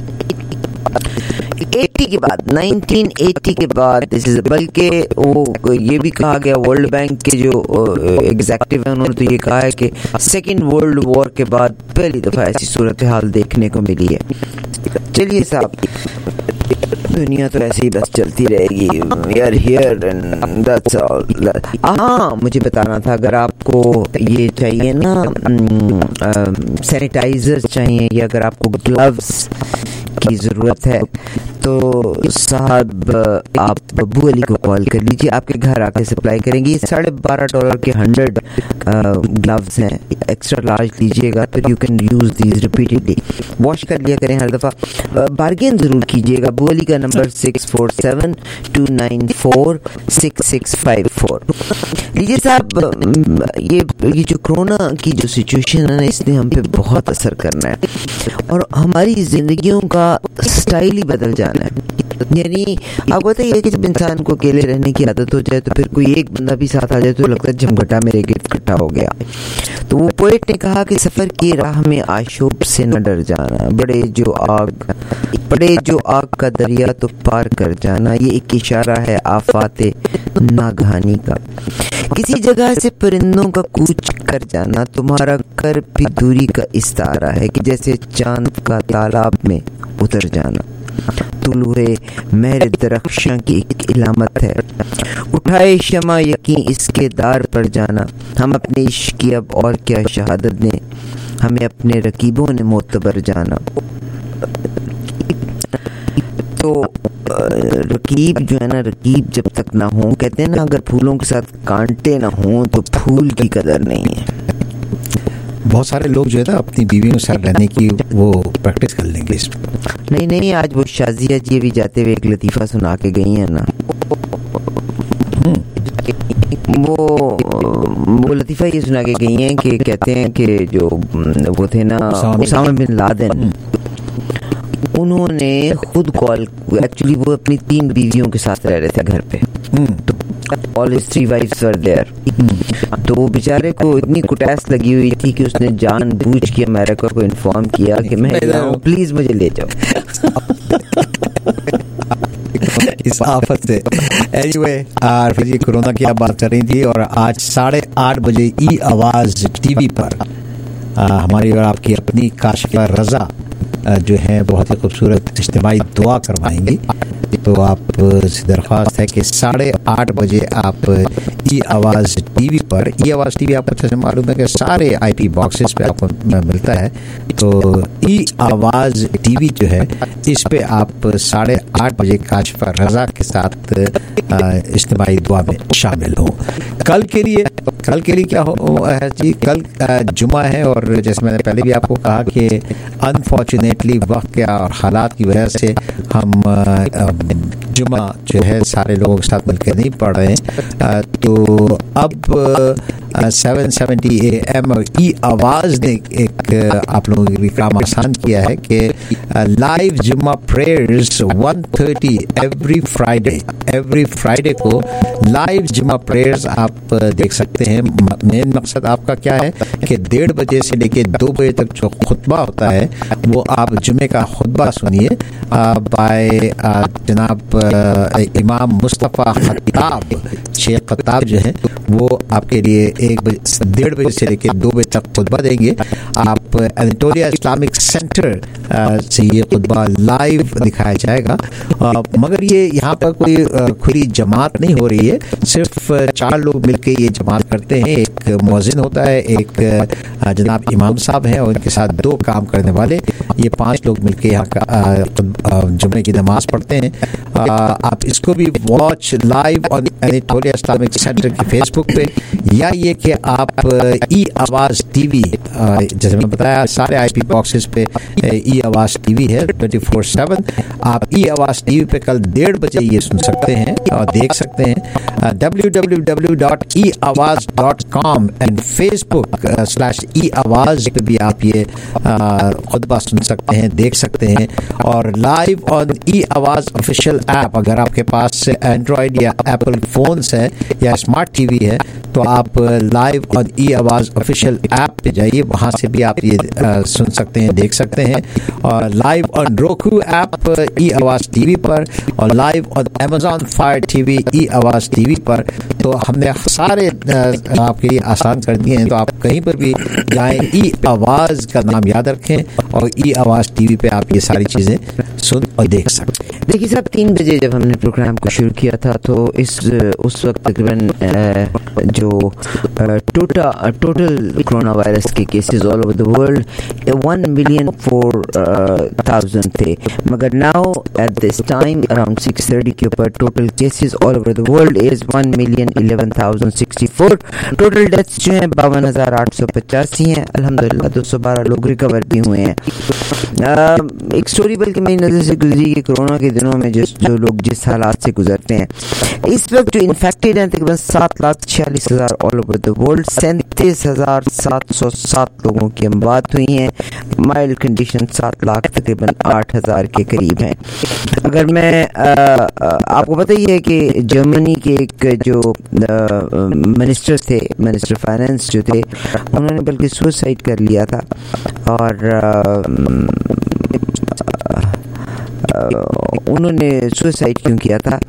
Speaker 1: अस्सी के बाद नाइनटीन एटी के बाद बल्कि वो ये भी कहा गया वर्ल्ड बैंक के जो एग्जेक्टिव है उन्होंने तो ये कहा है कि सेकेंड वर्ल्ड वॉर के बाद पहली दफ़ा ऐसी सूरत हाल देखने को मिली है। चलिए साहब, दुनिया तो ऐसे ही बस चलती रहेगी, we are here and that's all. हाँ, मुझे बताना था अगर आपको ये चाहिए ना सैनिटाइजर चाहिए या अगर आपको ग्लव्स की ज़रूरत है तो साहब आप बब्बू अली को कॉल कर लीजिए, आपके घर आके सप्लाई करेंगे। साढ़े बारह डॉलर के हंड्रेड ग्लव्स हैं, एक्स्ट्रा लार्ज लीजिएगा फिर you can use these repeatedly, wash कर लिया करें हर दफ़ा। बार्गेन ज़रूर कीजिएगा। अबू अली का नंबर six four seven two nine four six six five four. लीजिए साहब, ये ये जो कोरोना की जो सिचुएशन है ना इसने हम पे बहुत असर करना है और हमारी ज़िंदगियों का स्टाइल ही बदल जाना है। यानी आपको बताइए कि जब इंसान को अकेले रहने की आदत हो जाए तो फिर कोई एक बंदा भी साथ आ जाए तो लगता है झमघटा मेरे गिर्द इकट्ठा हो गया। तो वो पोएट ने कहा कि सफ़र की राह में आशूब से न डर जाना, बड़े जो आग बड़े जो आग का दरिया तो पार कर जाना, ये एक इशारा है आफाते नागहानी का। किसी जगह से परिंदों का कूच कर जाना तुम्हारा कर भी दूरी का इस्तारा है कि जैसे चांद का तालाब में उतर जाना तुलुए मेरे दरख्शां की एक इलामत है। उठाए शमा यकीन इसके दार पर जाना हम अपने इश्क की अब और क्या शहादत दें हमें अपने रकीबों ने मोतबर जाना। तो रकीब जो है ना, रकीब जब तक ना हो, कहते हैं ना अगर फूलों के साथ कांटे ना हो तो फूल की कदर नहीं है।
Speaker 3: बहुत सारे लोग जो है ना अपनी बीवियों के साथ रहने की वो प्रैक्टिस कर लेंगे इस
Speaker 1: नहीं नहीं आज वो शाजिया जी भी जाते हुए एक लतीफ़ा सुना के गई हैं ना, वो वो लतीफ़ा ये सुना के गई हैं कि कहते हैं कि जो वो थे ना उसामा बिन लादेन, उन्होंने खुद कॉल, एक्चुअली वो अपनी तीन बीवियों के साथ रह रहे थे घर पे, तो all his three wives were there, तो वो बेचारे को इतनी कुटैस लगी हुई थी कि उसने जानबूझ के अमेरिका को इन्फॉर्म किया कि मैं हूँ, प्लीज मुझे ले जाओ
Speaker 3: इस आफत से। एनीवे और फिर ये कोरोना की आप बात कर रही थी, और आज साढ़े आठ बजे ई आवाज़ टीवी पर आ, हमारी और आपकी अपनी काशिफा रज़ा जो है बहुत ही खूबसूरत इज्तिमाई दुआ करवाएंगी। तो आप से दरख्वास्त है कि साढ़े आठ बजे आप ई आवाज़ टीवी पर, ई आवाज़ टीवी आपको अच्छे से मालूम है कि सारे आईपी बॉक्सेस पे आपको मिलता है, तो ई आवाज़ टीवी जो है इस पे आप साढ़े आठ बजे काशिफा रज़ा के साथ इज्तिमाई दुआ में शामिल हो। कल के लिए कल के लिए क्या हो है जी, कल जुमा है, और जैसे मैंने पहले भी आपको कहा कि अनफॉर्चुनेटली वक्त या और हालात की वजह से हम जुमा जो है सारे लोगों के साथ मिलकर नहीं पढ़ रहे हैं। तो अब सेवन सेवेंटी ए एम और ई आवाज़ ने एक आप लोगों के लिए काम आसान किया है कि live Juma prayers one thirty every Friday every Friday को लाइव जुमा प्रेयर्स आप देख सकते हैं। मेन मकसद आपका क्या है कि डेढ़ बजे से लेके दो बजे तक जो खुतबा होता है वो आप जुमे का खुतबा सुनिए बाय जनाब इमाम मुस्तफ़ा खत्ताब, शेख खत्ताब जो है वो आपके लिए एक बजे डेढ़ बजे से लेकर दो बजे तक खुतबा देंगे। आप एडिटोरिया इस्लामिक सेंटर से ये खुतबा लाइव दिखाया जाएगा, मगर ये यहाँ पर कोई खुली जमात नहीं हो रही है, सिर्फ चार लोग मिलकर ये जमात करते हैं। एक मुअज्जिन होता है, एक जनाब इमाम साहब हैं और उनके साथ दो काम करने वाले, ये पांच लोग मिलकर यहाँ का जुमे की नमाज पढ़ते हैं। आप इसको भी वॉच लाइव ऑन एडिटोरिया इस्लामिक सेंटर के फेसबुक पे, या ये कि आप ई आवाज़ टीवी, जैसे मैं बताया सारे आईपी बॉक्सेस पे ई आवाज़ टीवी है ट्वेंटी फोर सेवन। आप ई आवाज़ टीवी पे कल डेढ़ बजे ये सुन सकते हैं और देख सकते हैं। W W W dot E Awaz dot com and Facebook slash E Awaz पे भी आप ये खुतबा सुन सकते हैं, देख सकते हैं। और लाइव ऑन ई आवाज़ ऑफिशियल ऐप, अगर आपके पास एंड्रॉयड या एप्पल फोन्स है या स्मार्ट टीवी है तो आप लाइव ऑन ई आवाज़ ऑफिशियल ऐप पे जाइए, वहाँ से भी आप ये आ, सुन सकते हैं, देख सकते हैं। और live on roku app E Awaz TV पर, और live on Amazon Fire TV E Awaz TV पर। तो हमने सारे आपके लिए आसान कर दिए हैं, तो आप कहीं पर भी जाएं, ई आवाज़ का नाम याद रखें और ई आवाज़ टीवी पे आप ये सारी चीज़ें सुन और देख सकते हैं।
Speaker 1: देखिए साहब, तीन बजे जब हमने प्रोग्राम को शुरू किया था तो इस उस वक्त तकरीबन जो टोटा टोटल कोरोना वायरस के cases all over the world one million four thousand थे, मगर now at this time around six thirty के ऊपर total cases all over the world is one million eleven thousand sixty four. Total deaths जो हैं बावन हज़ार आठ सौ पचासी हैं। अल्हम्दुलिल्लाह दो सौ बारह लोग रिकवर भी हुए हैं। uh, एक स्टोरी बल्कि मेरी नज़र से गुजरी कि कोरोना के दिनों में जिस जो लोग जिस हालात से गुजरते हैं, इस वक्त जो इन्फेक्टेड हैं तकरीबन सात लाख छियालीस हज़ार ऑल ओवर द वर्ल्ड, सैंतीस हज़ार सात सौ सात लोगों की अमवात हुई हैं। माइल्ड कंडीशन सात लाख तकरीबन आठ हज़ार के करीब हैं। अगर मैं आ, आपको पता ही है कि जर्मनी के एक जो मिनिस्टर थे, मिनिस्टर फाइनेंस जो थे, उन्होंने बल्कि सुसाइड कर लिया था। और आ, उन्होंने सुसाइड क्यों किया था? क्योंकि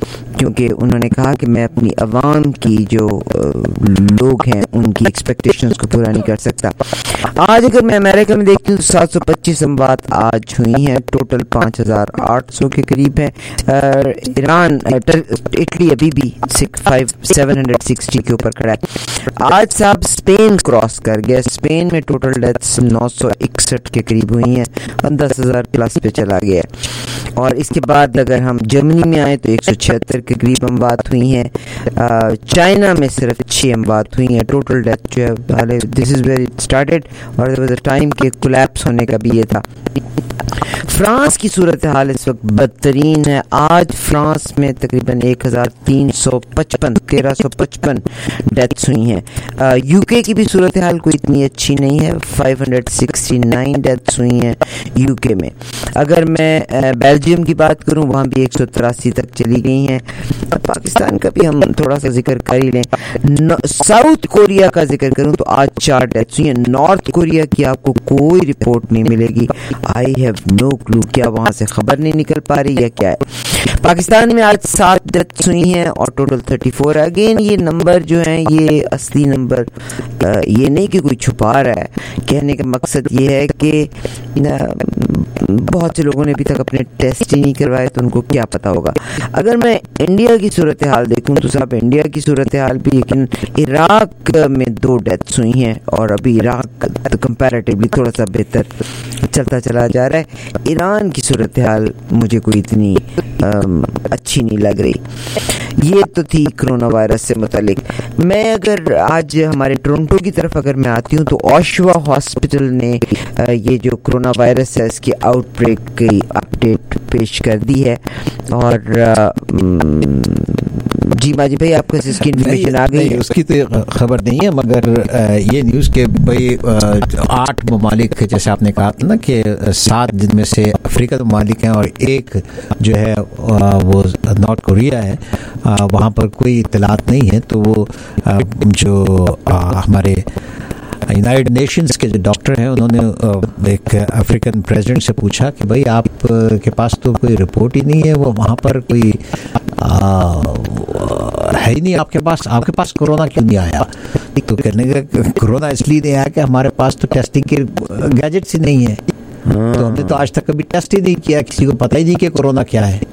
Speaker 1: کیونکہ انہوں نے کہا کہ میں اپنی عوام کی جو لوگ ہیں ان کی ایکسپیکٹیشنز کو پورا نہیں کر سکتا. آج اگر میں امریکہ میں دیکھتی ہوں تو سات سو پچیس اموات آج ہوئی ہیں, ٹوٹل پانچ ہزار آٹھ سو کے قریب ہیں. ایران اٹلی ابھی بھی سیون ہنڈریڈ سکسٹی کے اوپر کھڑا ہے. آج صاحب اسپین کراس کر گیا, اسپین میں ٹوٹل ڈیتھس نو سو اکسٹھ کے قریب ہوئی ہیں, دس ہزار پلس پہ چلا گیا. اور اس کے بعد اگر ہم جرمنی میں آئیں تو ایک سو چھہتر کے قریب اموات ہوئی ہیں. چائنا میں صرف چھ اموات ہوئی ہیں. ٹوٹل ڈیتھ جو ہے this is where it started, اور دیر واز اے ٹائم کہ کولیپس ہونے کا بھی یہ تھا. فرانس کی صورتحال اس وقت بدترین ہے. آج فرانس میں تقریباً ایک ہزار تین سو پچپن تیرہ سو پچپن ڈیتھس ہوئی ہیں. یو کے کی بھی صورتحال کوئی اتنی اچھی نہیں ہے, five hundred sixty nine deaths ہوئی ہیں یو کے میں. اگر میں بیلجیم کی بات کروں وہاں بھی ایک سو تراسی تک چلی گئی ہیں. پاکستان کا بھی ہم تھوڑا سا ذکر کر ہی لیں. ساؤتھ کوریا کا ذکر کروں تو آج چار ڈیتھس ہوئی ہیں. نارتھ کوریا کی آپ کو کوئی رپورٹ نہیں ملے گی. آئی ہیو نو کلو, کیا وہاں سے خبر نہیں نکل پا رہی یا کیا ہے. پاکستان میں آج سات ڈیتھس ہوئی ہیں اور ٹوٹل تھرٹی فور. اگین یہ نمبر جو ہیں یہ اصلی نمبر یہ نہیں کہ کوئی چھپا رہا ہے. کہنے کا مقصد یہ ہے کہ بہت سے لوگوں نے ابھی تک اپنے ٹیسٹ ہی نہیں کروائے تو ان کو کیا پتا ہوگا. اگر میں انڈیا کی صورتحال دیکھوں تو صاحب انڈیا کی صورتحال بھی, لیکن عراق میں دو ڈیتھس ہوئی ہیں اور ابھی عراق کمپیریٹیولی تھوڑا سا بہتر چلتا چلا جا رہا ہے. ایران کی صورتحال مجھے کوئی اتنی اچھی نہیں لگ رہی. یہ تو تھی کرونا وائرس سے متعلق. میں اگر آج ہمارے ٹورنٹو کی طرف اگر میں آتی ہوں تو اوشوا ہاسپٹل نے یہ جو کرونا وائرس ہے اس کی آؤٹ بریک کی اپڈیٹ پیش کر دی ہے. اور جی ماجد بھائی آپ کو اس کی انفارمیشن آ گئی؟
Speaker 3: اس کی تو خبر نہیں ہے, مگر یہ نیوز کہ بھائی آٹھ ممالک جیسے آپ نے کہا تھا نا کہ سات جن میں سے افریقہ ممالک ہیں اور ایک جو ہے وہ نارتھ کوریا ہے, وہاں پر کوئی اطلاعات نہیں ہے. تو وہ جو ہمارے یونائٹڈ نیشنز کے جو ڈاکٹر ہیں انہوں نے ایک افریقن پریزیڈنٹ سے پوچھا کہ بھائی آپ کے پاس تو کوئی رپورٹ ہی نہیں ہے, وہ وہاں پر کوئی ہے ہی نہیں آپ کے پاس, آپ کے پاس کورونا کیوں نہیں آیا؟ تو کہنے کا کورونا اس لیے نہیں آیا کہ ہمارے پاس تو ٹیسٹنگ کے گیجٹس ہی نہیں ہیں. تو ہم نے تو آج تک کبھی ٹیسٹ ہی نہیں کیا, کسی کو پتہ ہی نہیں کہ کورونا کیا ہے.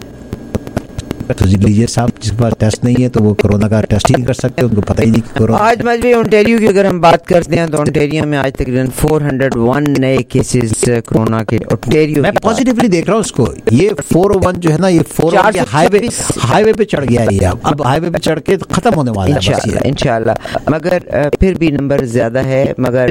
Speaker 3: تو لیجیے صاحب جس کے پاس ٹیسٹ نہیں ہے تو وہ کورونا کا ٹیسٹ ہی نہیں کر سکتے, ان کو پتہ ہی نہیں کہ کورونا.
Speaker 1: آج مجھے اونٹیریو کی اگر ہم بات کرتے ہیں تو اونٹیریو میں آج تقریباً فور ہنڈریڈ ون نئے کیسز کورونا کے. اونٹیریو
Speaker 3: میں پازیٹیولی دیکھ رہا ہوں اس کو. یہ فور او ون جو ہے نا یہ four highway highway پہ چڑھ گیا ہے, اب اب ہائی وے پہ چڑھ کے ختم ہونے والا ہے
Speaker 1: انشاءاللہ. مگر پھر بھی نمبر زیادہ ہے. مگر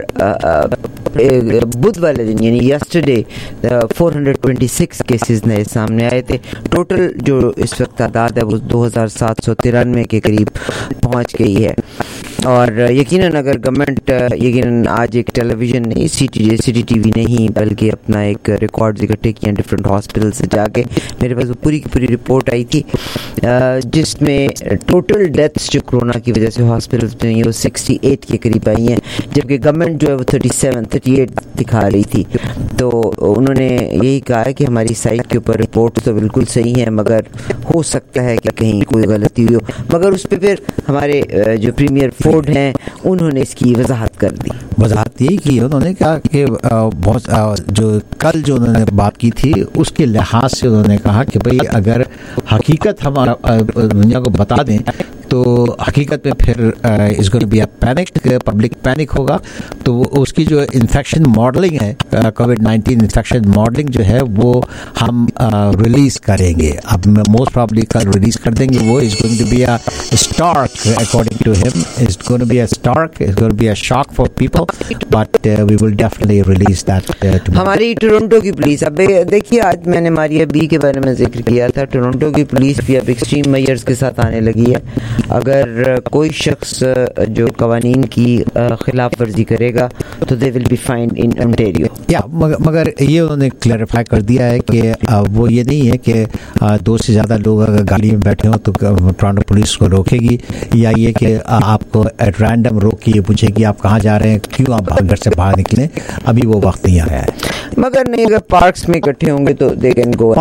Speaker 1: بدھ والے دن یعنی yesterday four hundred twenty six cases نئے سامنے آئے تھے. ٹوٹل جو اس وقت تعداد ہے وہ دو ہزار سات سو ترانوے کے قریب پہنچ گئی ہے. اور یقیناً اگر گورنمنٹ یقیناً آج ایک ٹیلی ویژن نہیں C T C T T V نہیں بلکہ اپنا ایک ریکارڈز اکٹھے کیے ہیں ڈفرینٹ ہاسپٹل سے جا کے. میرے پاس وہ پوری کی پوری رپورٹ آئی تھی جس میں ٹوٹل ڈیتھس جو کرونا کی وجہ سے ہاسپٹلس میں ہیں وہ سکسٹی ایٹ کے قریب آئی ہیں, جبکہ گورنمنٹ جو ہے وہ تھرٹی سیون تھرٹی ایٹ دکھا رہی تھی. تو انہوں نے یہی کہا ہے کہ ہماری سائٹ کے اوپر رپورٹ تو بالکل صحیح ہیں مگر ہو سکتا ہے کہ کہیں کوئی غلطی ہوئی ہو. مگر اس پہ پھر ہمارے جو پریمیئر فورڈ ہیں انہوں نے اس کی وضاحت کر دی.
Speaker 3: وضاحت یہی کی انہوں نے کہا کہ بہت جو کل جو انہوں نے بات کی تھی اس کے لحاظ سے انہوں نے کہا کہ بھئی اگر حقیقت ہم دنیا کو بتا دیں تو حقیقت میں پھر اس gonna be a panic, public panic ہوگا. تو اس کی جو انفیکشن ماڈلنگ ہے کووڈ نائنٹین انفیکشن ماڈلنگ جو ہے وہ ہم ریلیز کریں گے. اب موسٹ پرابلی کل ریلیز کر دیں گے. وہ is going to be a stark according to ہم is going to be a stark, is going to be a shock for people, but we will definitely release that.
Speaker 1: ہماری Toronto کی police, اب دیکھیے آج میں نے ماریا بی کے بارے میں ذکر کیا تھا, ٹورنٹو کی پولیس بھی اب ایکسٹریم میئرز کے ساتھ آنے لگی ہے. اگر کوئی شخص جو قوانین کی خلاف ورزی کرے گا تو دے ول بی فائنڈ ان انٹیریو.
Speaker 3: یا مگر یہ انہوں نے کلیریفائی کر دیا ہے کہ وہ یہ نہیں ہے کہ دو سے زیادہ لوگ اگر گاڑی میں بیٹھے ہوں تو ٹورانٹو پولیس کو روکے گی, یا یہ کہ آپ کو ایٹ رینڈم روک کے یہ پوچھے گی آپ کہاں جا رہے ہیں, کیوں آپ گھر سے باہر نکلیں. ابھی وہ وقت نہیں آیا ہے.
Speaker 1: مگر نہیں, اگر پارکس میں اکٹھے ہوں گے تو دے کین گو.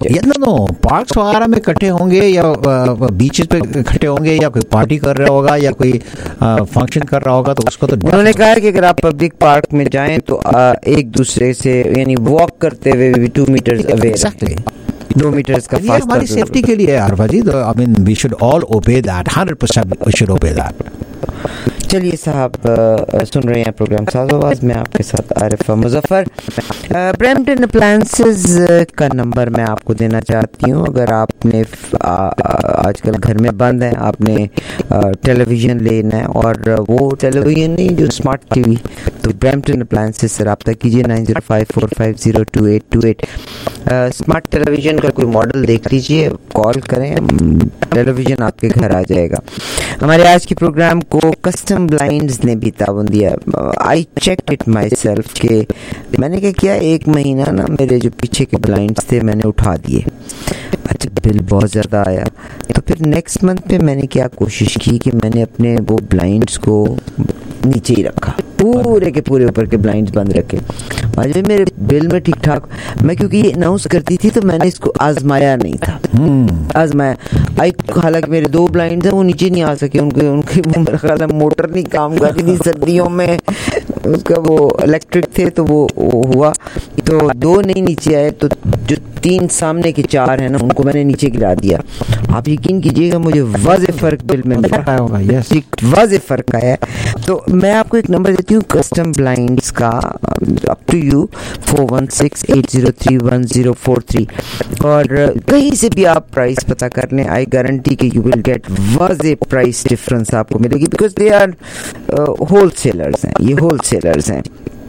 Speaker 3: پارکس وغیرہ میں اکٹھے ہوں گے یا بیچز پہ اکٹھے ہوں گے یا کوئی پارٹی کر رہا ہوگا یا کوئی فنکشن کر رہا ہوگا تو اس کو تو
Speaker 1: انہوں نے کہا ہے کہ اگر آپ پبلک پارک میں جائیں تو ایک دوسرے سے یعنی واک کرتے ہوئے ٹو میٹرز اوے, دو میٹرز کا فاصلہ
Speaker 3: ہماری سیفٹی کے لیے ہے Arifa ji. I mean we should all obey that, hundred percent we should obey that.
Speaker 1: چلیے صاحب, سن رہے ہیں پروگرام ساز آواز میں آپ کے ساتھ عارف مظفر. برمپٹن اپلائنسز کا نمبر میں آپ کو دینا چاہتی ہوں. اگر آپ نے آج کل گھر میں بند ہیں, آپ نے ٹیلی ویژن لینا ہے اور وہ ٹیلی ویژن نہیں جو اسمارٹ ٹی وی, تو برمپٹن اپلائنسز سے رابطہ کیجیے nine zero five four five zero two eight two eight. Smart television کا کوئی ماڈل دیکھ لیجیے, کال کریں, ٹیلی ویژن آپ کے گھر آ جائے گا. ہمارے آج کے پروگرام کو کسٹم بلائنڈز نے بھی تعاون دیا. I check it myself کہ میں نے کیا کیا, ایک مہینہ نا میرے جو پیچھے کے بلائنڈز تھے میں نے اٹھا دیے. اچھا بل بہت زیادہ آیا, تو پھر نیکسٹ منتھ پہ میں نے کیا کوشش کی کہ میں نے اپنے وہ بلائنڈز کو نیچے ہی رکھا, پورے کے پورے اوپر کے بلائنڈز بند رکھے. آج میرے بل میں ٹھیک ٹھاک, میں کیونکہ یہ اناؤنس کرتی تھی تو میں نے اس کو آزمایا نہیں تھا, آزمایا. حالانکہ میرے دو بلائنڈز ہیں وہ نیچے نہیں آ سکے, ان کے ان کی میرا خیال ہے موٹر نہیں کام کر رہی تھی سردیوں میں, اس کا وہ الیکٹرک تھے تو وہ ہوا, تو دو نہیں نیچے آئے, تو جو تین سامنے کے چار ہیں نا ان کو میں نے نیچے گرا دیا. آپ یقین کیجیے گا مجھے واضح فرق بل میں ملا ہوگا, واضح فرق آیا. تو میں آپ کو ایک نمبر دیتی ہوں کسٹم بلائنڈز کا, up to you, four one six eight zero three one zero four three, اور کہیں سے بھی آپ پرائس پتہ کر لیں. آئی گارنٹی کہ یو ول گیٹ واضح پرائس ڈفرنس آپ کو ملے گی, because they are wholesalers ہیں, یہ ہول سیلرز ہیں.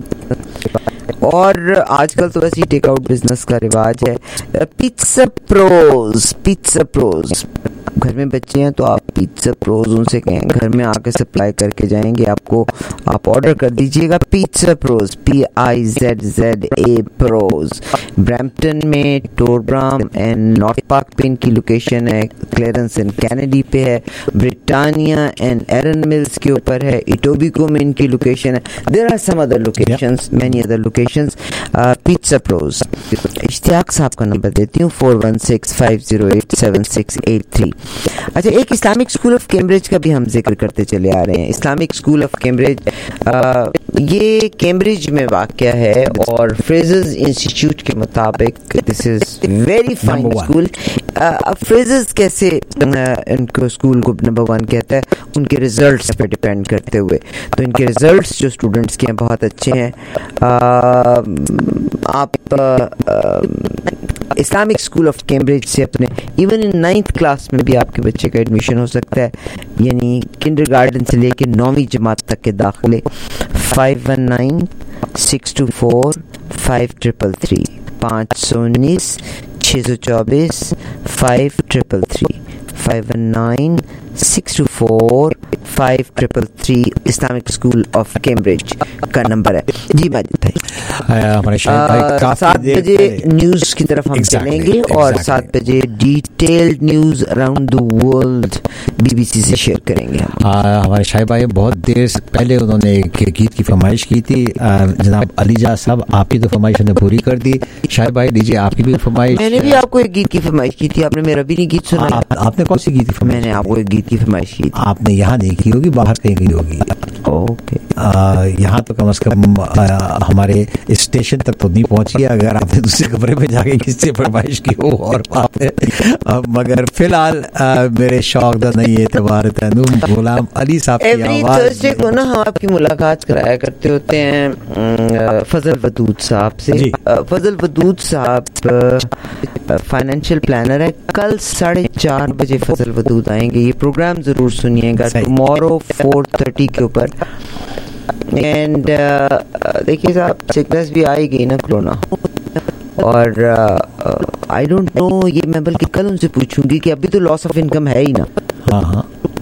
Speaker 1: اور آج کل تو ویسے ہی ٹیک آؤٹ بزنس کا رواج ہے. پیزا پروز, پیزا پروز گھر میں بچے ہیں تو آپ پیزا پروز ان سے کہیں گھر میں آ کے سپلائی کر کے جائیں گے آپ کو, آپ آرڈر کر دیجئے گا pizza pros, P I Z Z A pros. Brampton میں ٹوربرام اینڈ نارتھ پارک پہ ان کی لوکیشن ہے, کلیرنس اینڈ کینیڈی پہ ہے, برٹانیہ اینڈ ایرن ملز کے اوپر ہے, ایٹوبیکو میں ان کی لوکیشن ہے. There are some other locations, many other locations. Pizza pros. Ishtiaq صاحب کا نمبر دیتی ہوں, four one six five zero eight seven six eight three. اچھا, ایک اسلامک اسکول آف کیمبرج کا بھی ہم ذکر کرتے چلے آ رہے ہیں. اسلامک اسکول آف کیمبرج یہ کیمبرج میں واقع ہے اور فریزرز انسٹیٹیوٹ کے مطابق دس is very fine school. Frasers کیسے ان کو اسکول کو نمبر ون کہتا ہے, ان کے ریزلٹس پہ ڈپینڈ کرتے ہوئے. تو ان کے ریزلٹس جو اسٹوڈنٹس کے ہیں بہت اچھے ہیں. آپ اسلامک اسکول آف کیمبرج سے اپنے ایون ان نائنتھ کلاس میں بھی آپ کے بچے کا ایڈمیشن ہو سکتا ہے, یعنی کنڈر گارڈن سے لے کے نویں جماعت تک کے داخلے. Five one nine six two four five triple three, پانچ سو انیس چھ سو چوبیس five triple three, five one nine six two four five triple three Islamic school of Cambridge کا نمبر ہے. جی ماجد بھائی, سات بجے نیوز کی طرف ہم چلیں گے اور سات بجے detailed news around the world B B C سے شیئر کریں گے.
Speaker 3: ہمارے شاہد بھائی بہت دیر سے پہلے انہوں نے ایک گیت کی فرمائش کی تھی. جناب علی جا صاحب آپ کی تو فرمائش نے پوری کر دی. شاہد بھائی لیجیے آپ کی بھی فرمائش.
Speaker 1: میں نے بھی آپ کو ایک گیت کی فرمائش کی تھی, آپ نے میرا بھی نہیں گیت سنا.
Speaker 3: آپ نے کون سی گیت کی؟
Speaker 1: میں نے آپ کو ایک گیت کی فرمائش کی.
Speaker 3: آپ نے یہاں نہیں کی ہوگی, باہر کہیں کی ہوگی.
Speaker 1: اوکے,
Speaker 3: یہاں تو کم از کم ہمارے اسٹیشن تک تو نہیں پہنچی. اگر آپ نے دوسرے کمرے میں جا کے کس سے فرمائش کی ہو اور بات ہے, مگر فی الحال میرے شوق دا نہیں اعتبار تنوم غلام علی صاحب کی
Speaker 1: ایوری تھرسڈے کو نا ہم آپ کی ملاقات کرایا کرتے ہوتے ہیں فضل ودود صاحب سے. فضل ودود صاحب فائنینشیل پلانر ہے. کل ساڑھے چار بجے فضل ودود آئیں گے. یہ پروگرام ضرور سنیے گا ٹمورو فور تھرٹی کے اوپر. اینڈ دیکھیے صاحب, سکنس بھی آئے گی نا کرونا, اور آئی ڈونٹ نو, یہ میں بلکہ کل ان سے پوچھوں گی کہ ابھی تو لاس آف انکم ہے ہی نا.
Speaker 3: ہاں ہاں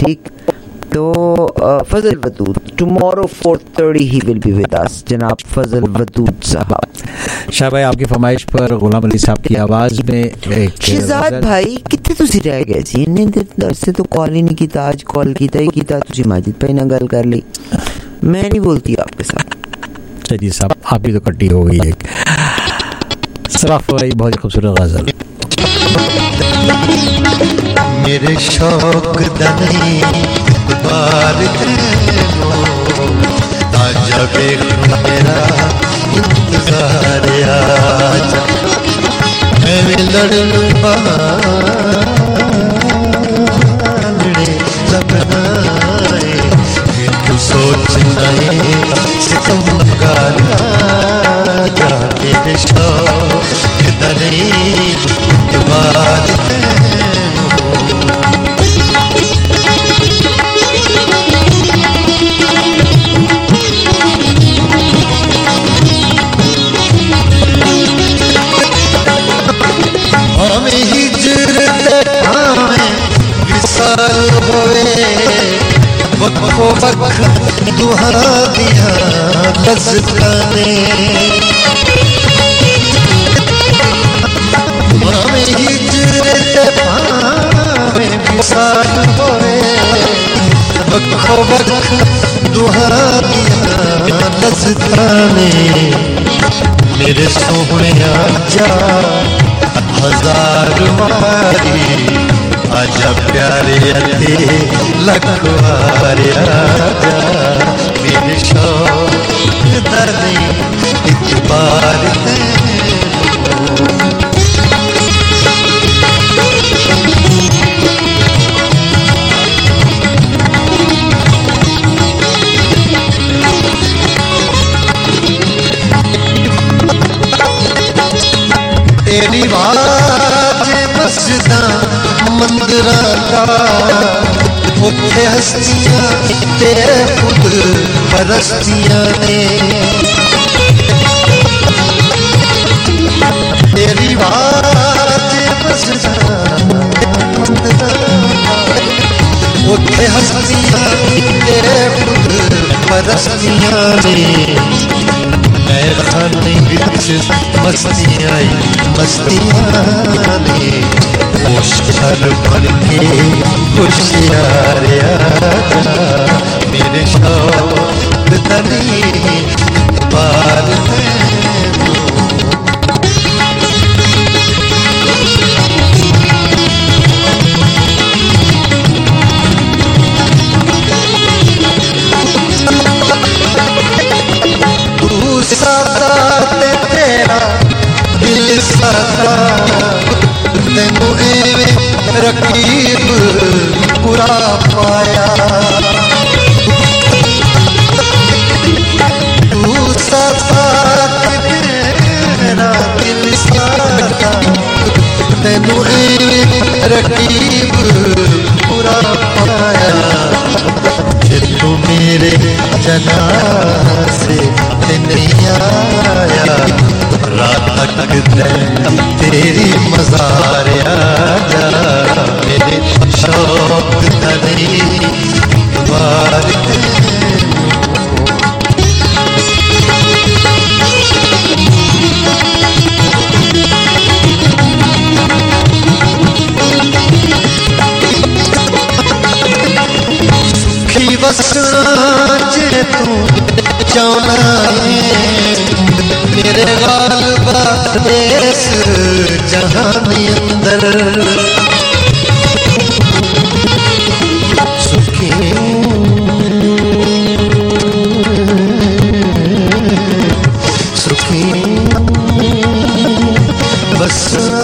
Speaker 1: ठीक. तो Fazal Wadood tomorrow four thirty he will be with us. जनाब फजल वदूद साहब.
Speaker 3: शाह भाई आपकी फरमाइश पर गुलाम अली साहब की आवाज में एक
Speaker 1: शहजाद भाई कितने तुसी रह गए सी इन्ने देर से तो कॉल ही नहीं कीता. आज कॉल कीता ही कीता तुसी माजिद भाई ना गल कर ली. मैं नहीं बोलती आपके साथ.
Speaker 3: चलिए साहब आपकी तो कट्टी हो गई एक. सराफ भाई बहुत खूबसूरत गजल.
Speaker 11: मेरे शौक दनी बार तेनो ताजा बेख मेरा इंतजार आजा. मैं लड़ लूंगा लगनाए तू सोच नहीं सितम लगाना. मेरे शौक दनी बार वक्फो वक्फ दुहा दिया दस्तने. मामे हिजरत पावे विसाल होए वक्फो वक्फ दुहा दिया दस्तने. मेरे सोहने आजा हजार मारी आजा प्यारे अते लखवारे आजा. मेरे शौक दनी इतबार तेरी आवाज मस्जिदा मंदिरां दा उत्थे हस्तियां तेरे खुद परस्तियां ने. तेरी आवाज मस्जिदा उत्थे हस्तियां तेरे खुद परस्तियां ने. मैं खाने बिच मस्तियां मस्तियां ने होशर बन के होशियार आजा. मेरे शौक दनी बार तू सादा ते तेरा दिल सादा तेनू एवें रकीब पूरा पाया. तू सादा तेरा दिल सादा तेनू एवें रकीब पूरा पाया. तू मेरे जना से नहीं आया रात तक तेरी मज़ार आजा. मेरे शौक दनी बार सुखी बसना जे तू चाहना है मेरे गालबा देश जहान अंदर. सुखी सुखी बसना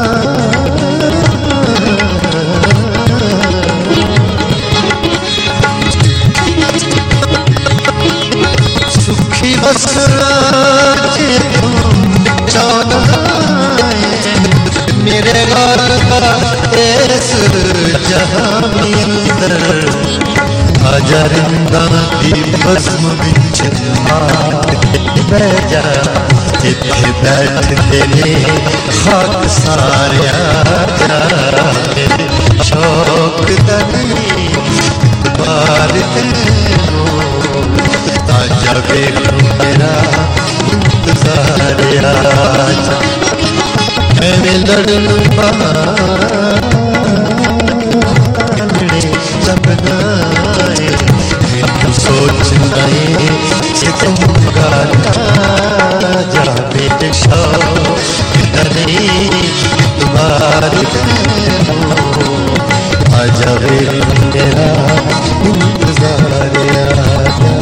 Speaker 11: बसना मेरे घर का देश जहां अंदर. आजा रिंदा दी बस्म बिच बह जा इत्थे बैठ तेरे खाक सारे आजा. मेरे शौक दनी इंतजार है वो, आजा देखो मेरा इंतजार आजा, मैं लड़ लूंगा सपना सोच नए सितम गाना जा बेटे शाह कितने तुम्हारे आजा वे मेरा इंतजार आजा।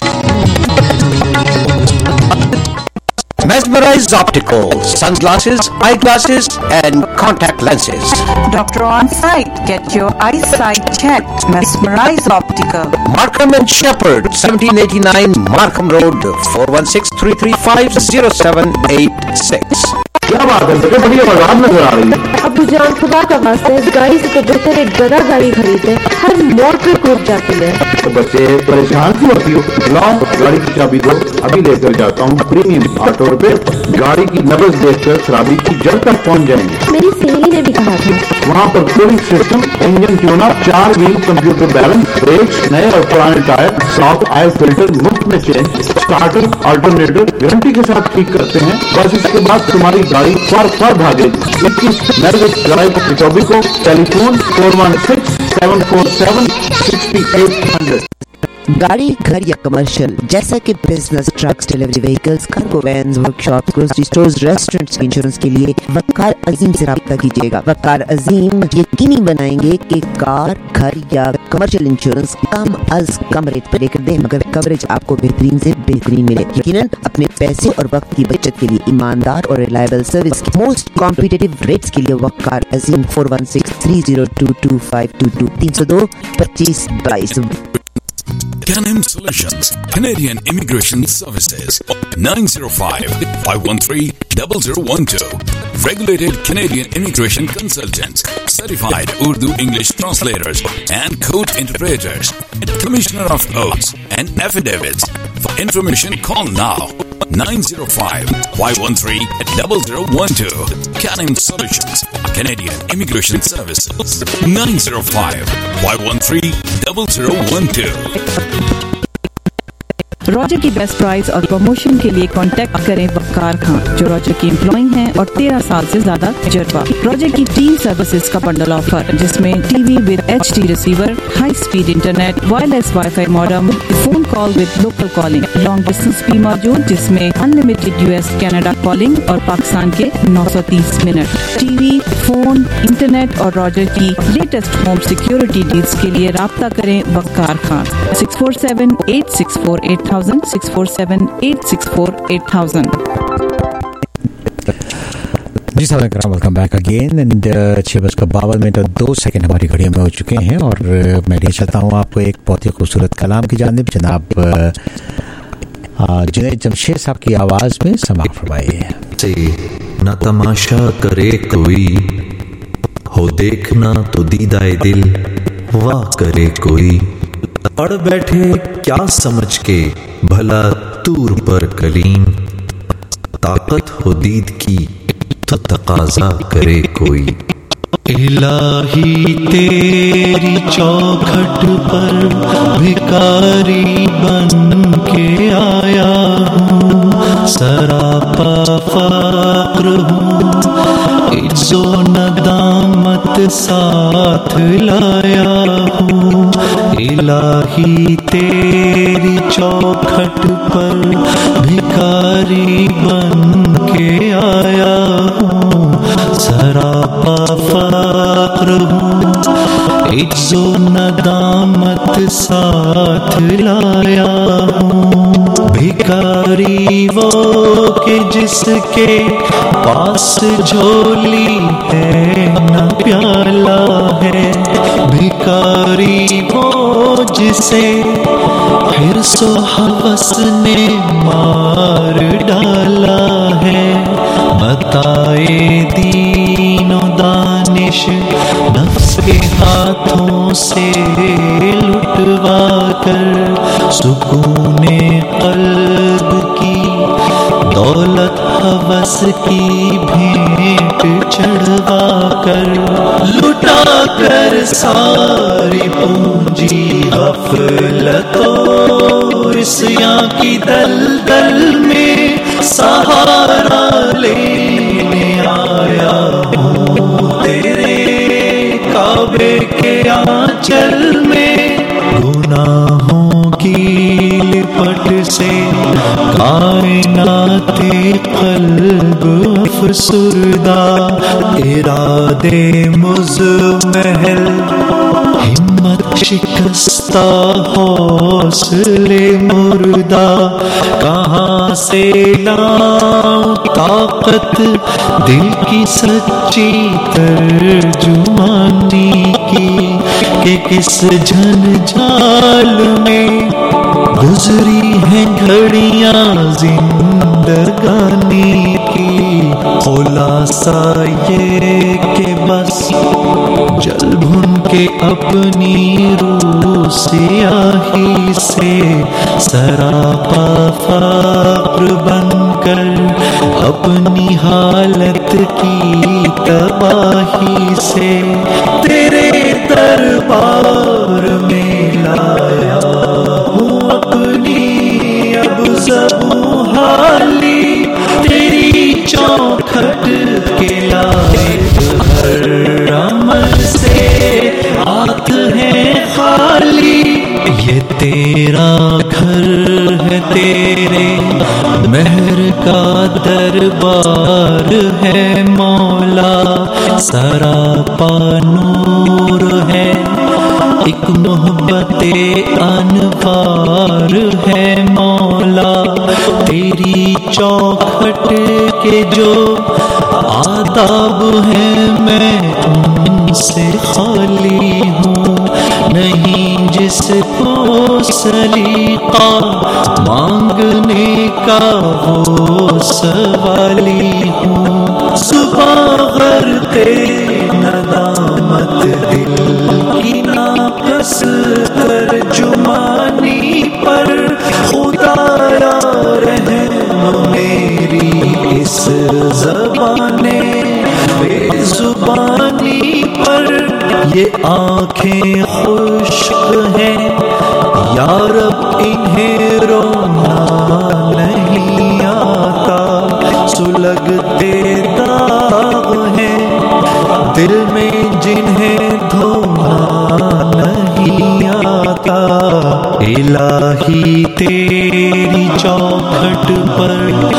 Speaker 3: Mesmerize Opticals, sunglasses, eyeglasses and contact lenses.
Speaker 12: Doctor on site. Get your eyesight checked. Mesmerize Optical.
Speaker 3: Markham and Shepherd, seventeen eighty-nine Markham Road, four one six, three three five, zero seven eight six.
Speaker 13: क्या बात है, बड़ी बड़ी आवाज नजर आ रही है।
Speaker 14: अबू जान खुदा का वास्ता इस गाड़ी से तो बेहतर एक गधा गाड़ी खरीदे, हर मोड़ पे कूद जाती है।
Speaker 13: तो बच्चे परेशान क्यों होती हो, लाओ गाड़ी की चाबी दो, अभी लेकर जाता हूँ प्रीमियम ऑटो पे, गाड़ी की नब्ज देखकर खराबी की जड़ तक पहुँच जाएंगे।
Speaker 14: मेरी सहेली ने भी कहा था।
Speaker 13: वहाँ पर कूलिंग सिस्टम, इंजन ट्यूनर, चार व्हील कंप्यूटर बैलेंस, ब्रेक्स, नए और पुराने टायर, सॉफ्ट ऑयल फिल्टर मुफ्त में चेंज, स्टार्टर अल्टरनेटर गारंटी के साथ ठीक करते हैं। बस इसके बाद तुम्हारी गाड़ी फर फर भागेगी। इक्कीस नरगिस ड्राइव को telephone four one six seven four seven sixty eight hundred.
Speaker 1: गाड़ी, घर या कमर्शियल जैसा कि business, trucks, delivery vehicles, cargo vans, workshop, grocery stores, restaurants के इंश्योरेंस के लिए वकार अजीम से राब्ता कीजिएगा। वकार अजीम यकीनी बनाएंगे कि कार, घर या कमर्शियल इंश्योरेंस कम अज कम रेट पर लेकर दें, मगर कवरेज आपको बेहतरीन से बेहतरीन मिले। यकीनन अपने पैसे और वक्त की बचत के लिए ईमानदार और रिलायबल सर्विस के मोस्ट कॉम्पिटिटिव रेट्स के लिए Waqar Azeem four one six three zero two two five two two तीन सौ दो पच्चीस बाईस।
Speaker 10: Canem Solutions, Canadian Immigration Services, nine zero five, five one three, zero zero one two. Regulated Canadian Immigration Consultants, Certified Urdu English Translators and Code Interpreters, Commissioner of Oaths and Affidavits. For information, call now. nine zero five, five one three, zero zero one two. Canem Solutions, Canadian Immigration Services, nine zero five, five one three, zero zero one two.
Speaker 7: Roger की best price और promotion के लिए contact करें वकार खान, जो Roger की employ हैं और तेरह साल से ज्यादा तजुर्बा। रॉजर की टीम सर्विसेज का बंडल ऑफर, जिसमें TV with H D receiver, high speed internet, wireless wifi modem, phone call with local calling, long distance भी मौजूद जिसमें अनलिमिटेड यूएस कनाडा कॉलिंग और पाकिस्तान के नौ सौ तीस मिनट। टीवी, फोन, इंटरनेट और रॉजर की लेटेस्ट होम सिक्योरिटी डील्स के लिए राब्ता करें Waqar Khan six four seven eight six four eight thousand six four seven eight six four eight thousand.
Speaker 3: जी साहब, वेलकम बैक अगेन एंड छः बजकर बावन मिनट और दो सेकंड हमारी घड़ियों में हो चुके हैं और मैं ले चलता हूँ आपको एक बहुत ही खूबसूरत कलाम की जानिब। जनाब जुनैद जमशेद साहब की आवाज़ में समाअत फरमाइए।
Speaker 15: न तमाशा करे कोई हो देखना तो दीदाए दिल वाह करे कोई, पढ़ बैठे क्या समझ के भला तूर पर कलीम, ताकत हो दीद की तो तकाजा करे कोई।
Speaker 11: इलाही तेरी चौखट पर भिखारी बन के आया हूँ, सरापा फक्र हूँ, इज्जो नदामत साथ लाया हूँ। इलाही तेरी चौखट पर भिखारी बन के आया हूँ, सरापा फक्र हूँ, इज्जो नदामत साथ लाया हूँ। भिखारी वो के जिसके पास झोली है न प्याला है, भिखारी वो जिसे हिर्सो हवस ने मार डाला है। बताए दीनो दानिश नफ्स के हाथों से लुटवा कर, सुकूने कल्ब की दौलत हवस की भेंट चढ़वा कर, लुटा कर सारी पूंजी غفلتوں عصیاں کی دلدل میں سہارا لینے آیا ہوں تیرے کعبے کے آنچل میں گناہوں کی لپٹ سے کائنات قلب افسردہ ارادے مزمحل ہمت شکستہ حوصلے مردہ کہاں سے لاؤں طاقت دل کی سچی ترجمانی کی کہ کس جھنجھال میں گزری ہیں گھڑیاں زندگانی کی خلاصہ یہ کہ بس جل بھن کے اپنی روح سیاہی سے سراپا فقر بن کر اپنی حالت کی تباہی سے تیرے دربار میں لایا ہوں اپنی اب زبوں حالی تیری چوکھٹ کے لائق ہر عمل سے ہاتھ ہے خالی یہ تیرا گھر ہے تیرے مہر کا دربار ہے مولا سراپا نور ہے ایک محبت انوار ہے مولا تیری چوکھٹ کے جو آداب ہیں میں ان سے خالی ہوں نہیں جس کو سلیقہ مانگنے کا وہ سوالی ہوں صبح غرقے ندامت دل کی ناقص ترجمانی پر خدایا رحم میری اس زبان بے زبانی پر یہ آنکھیں خشک ہیں یا رب انہیں رونا نہیں آتا سلگتے داغ ہیں دل میں جنہیں دھونا نہیں آتا الہی تیری چوکھٹ پر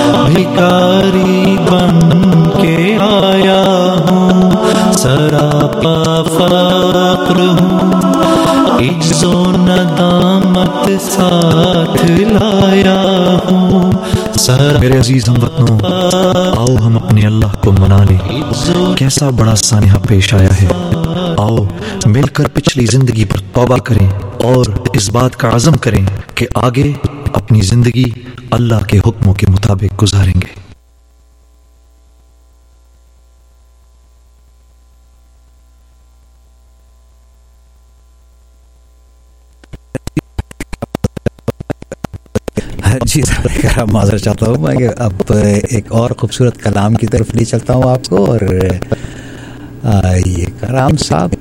Speaker 11: بھکاری بن کے آیا ہوں سراپا فقر ہوں عجز و ندامت ساتھ لایا ہوں
Speaker 15: میرے عزیز ہم وطنوں آؤ ہم اپنے اللہ کو منا لیں کیسا بڑا سانحہ پیش آیا ہے آؤ مل کر پچھلی زندگی پر توبہ کریں اور اس بات کا عزم کریں کہ آگے اپنی زندگی اللہ کے حکموں کے مطابق گزاریں گے
Speaker 3: جی معذرت چاہتا ہوں میں اب ایک اور خوبصورت کلام کی طرف لے چلتا ہوں آپ کو اور یہ کلام صاحب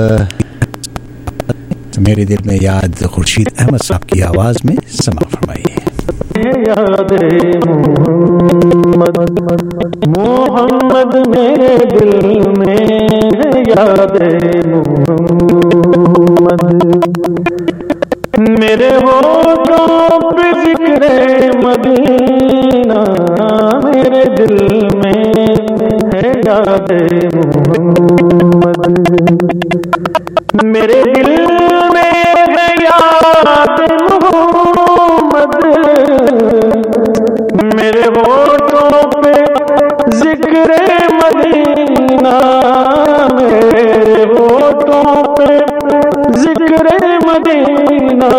Speaker 3: میرے دل میں یاد خورشید احمد صاحب کی آواز میں سما فرمائیے
Speaker 16: یاد محمد محمد میرے دل میں یاد محمد میرے ہوٹوں پہ ذکر مدینہ میرے دل میں ہے یاد محمد میرے دل میں ہے یاد محمد میرے ہوٹوں پہ ذکر مدینہ میرے ہوٹوں پہ ذکر مدینہ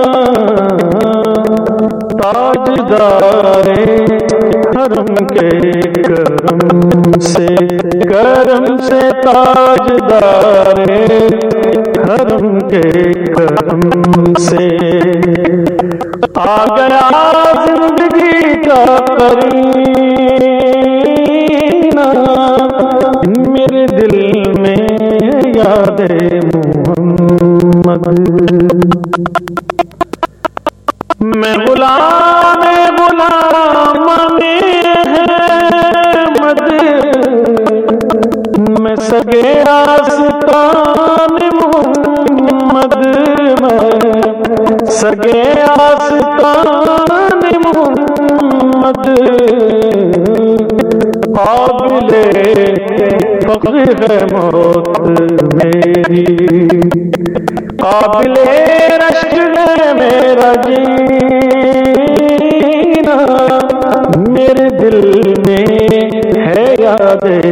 Speaker 16: تاجدار حرم کے کرم سے کرم سے تاجدار حرم کے کرم سے آ گیا زندگی کا قرینہ میرے دل میں یاد محمد सगे आस्तान मोहम्मद में सगे आस्तान मोहम्मद काबिले फख्र है मौत मेरी काबिले रश्क है मेरा जीना मेरे दिल में है यादें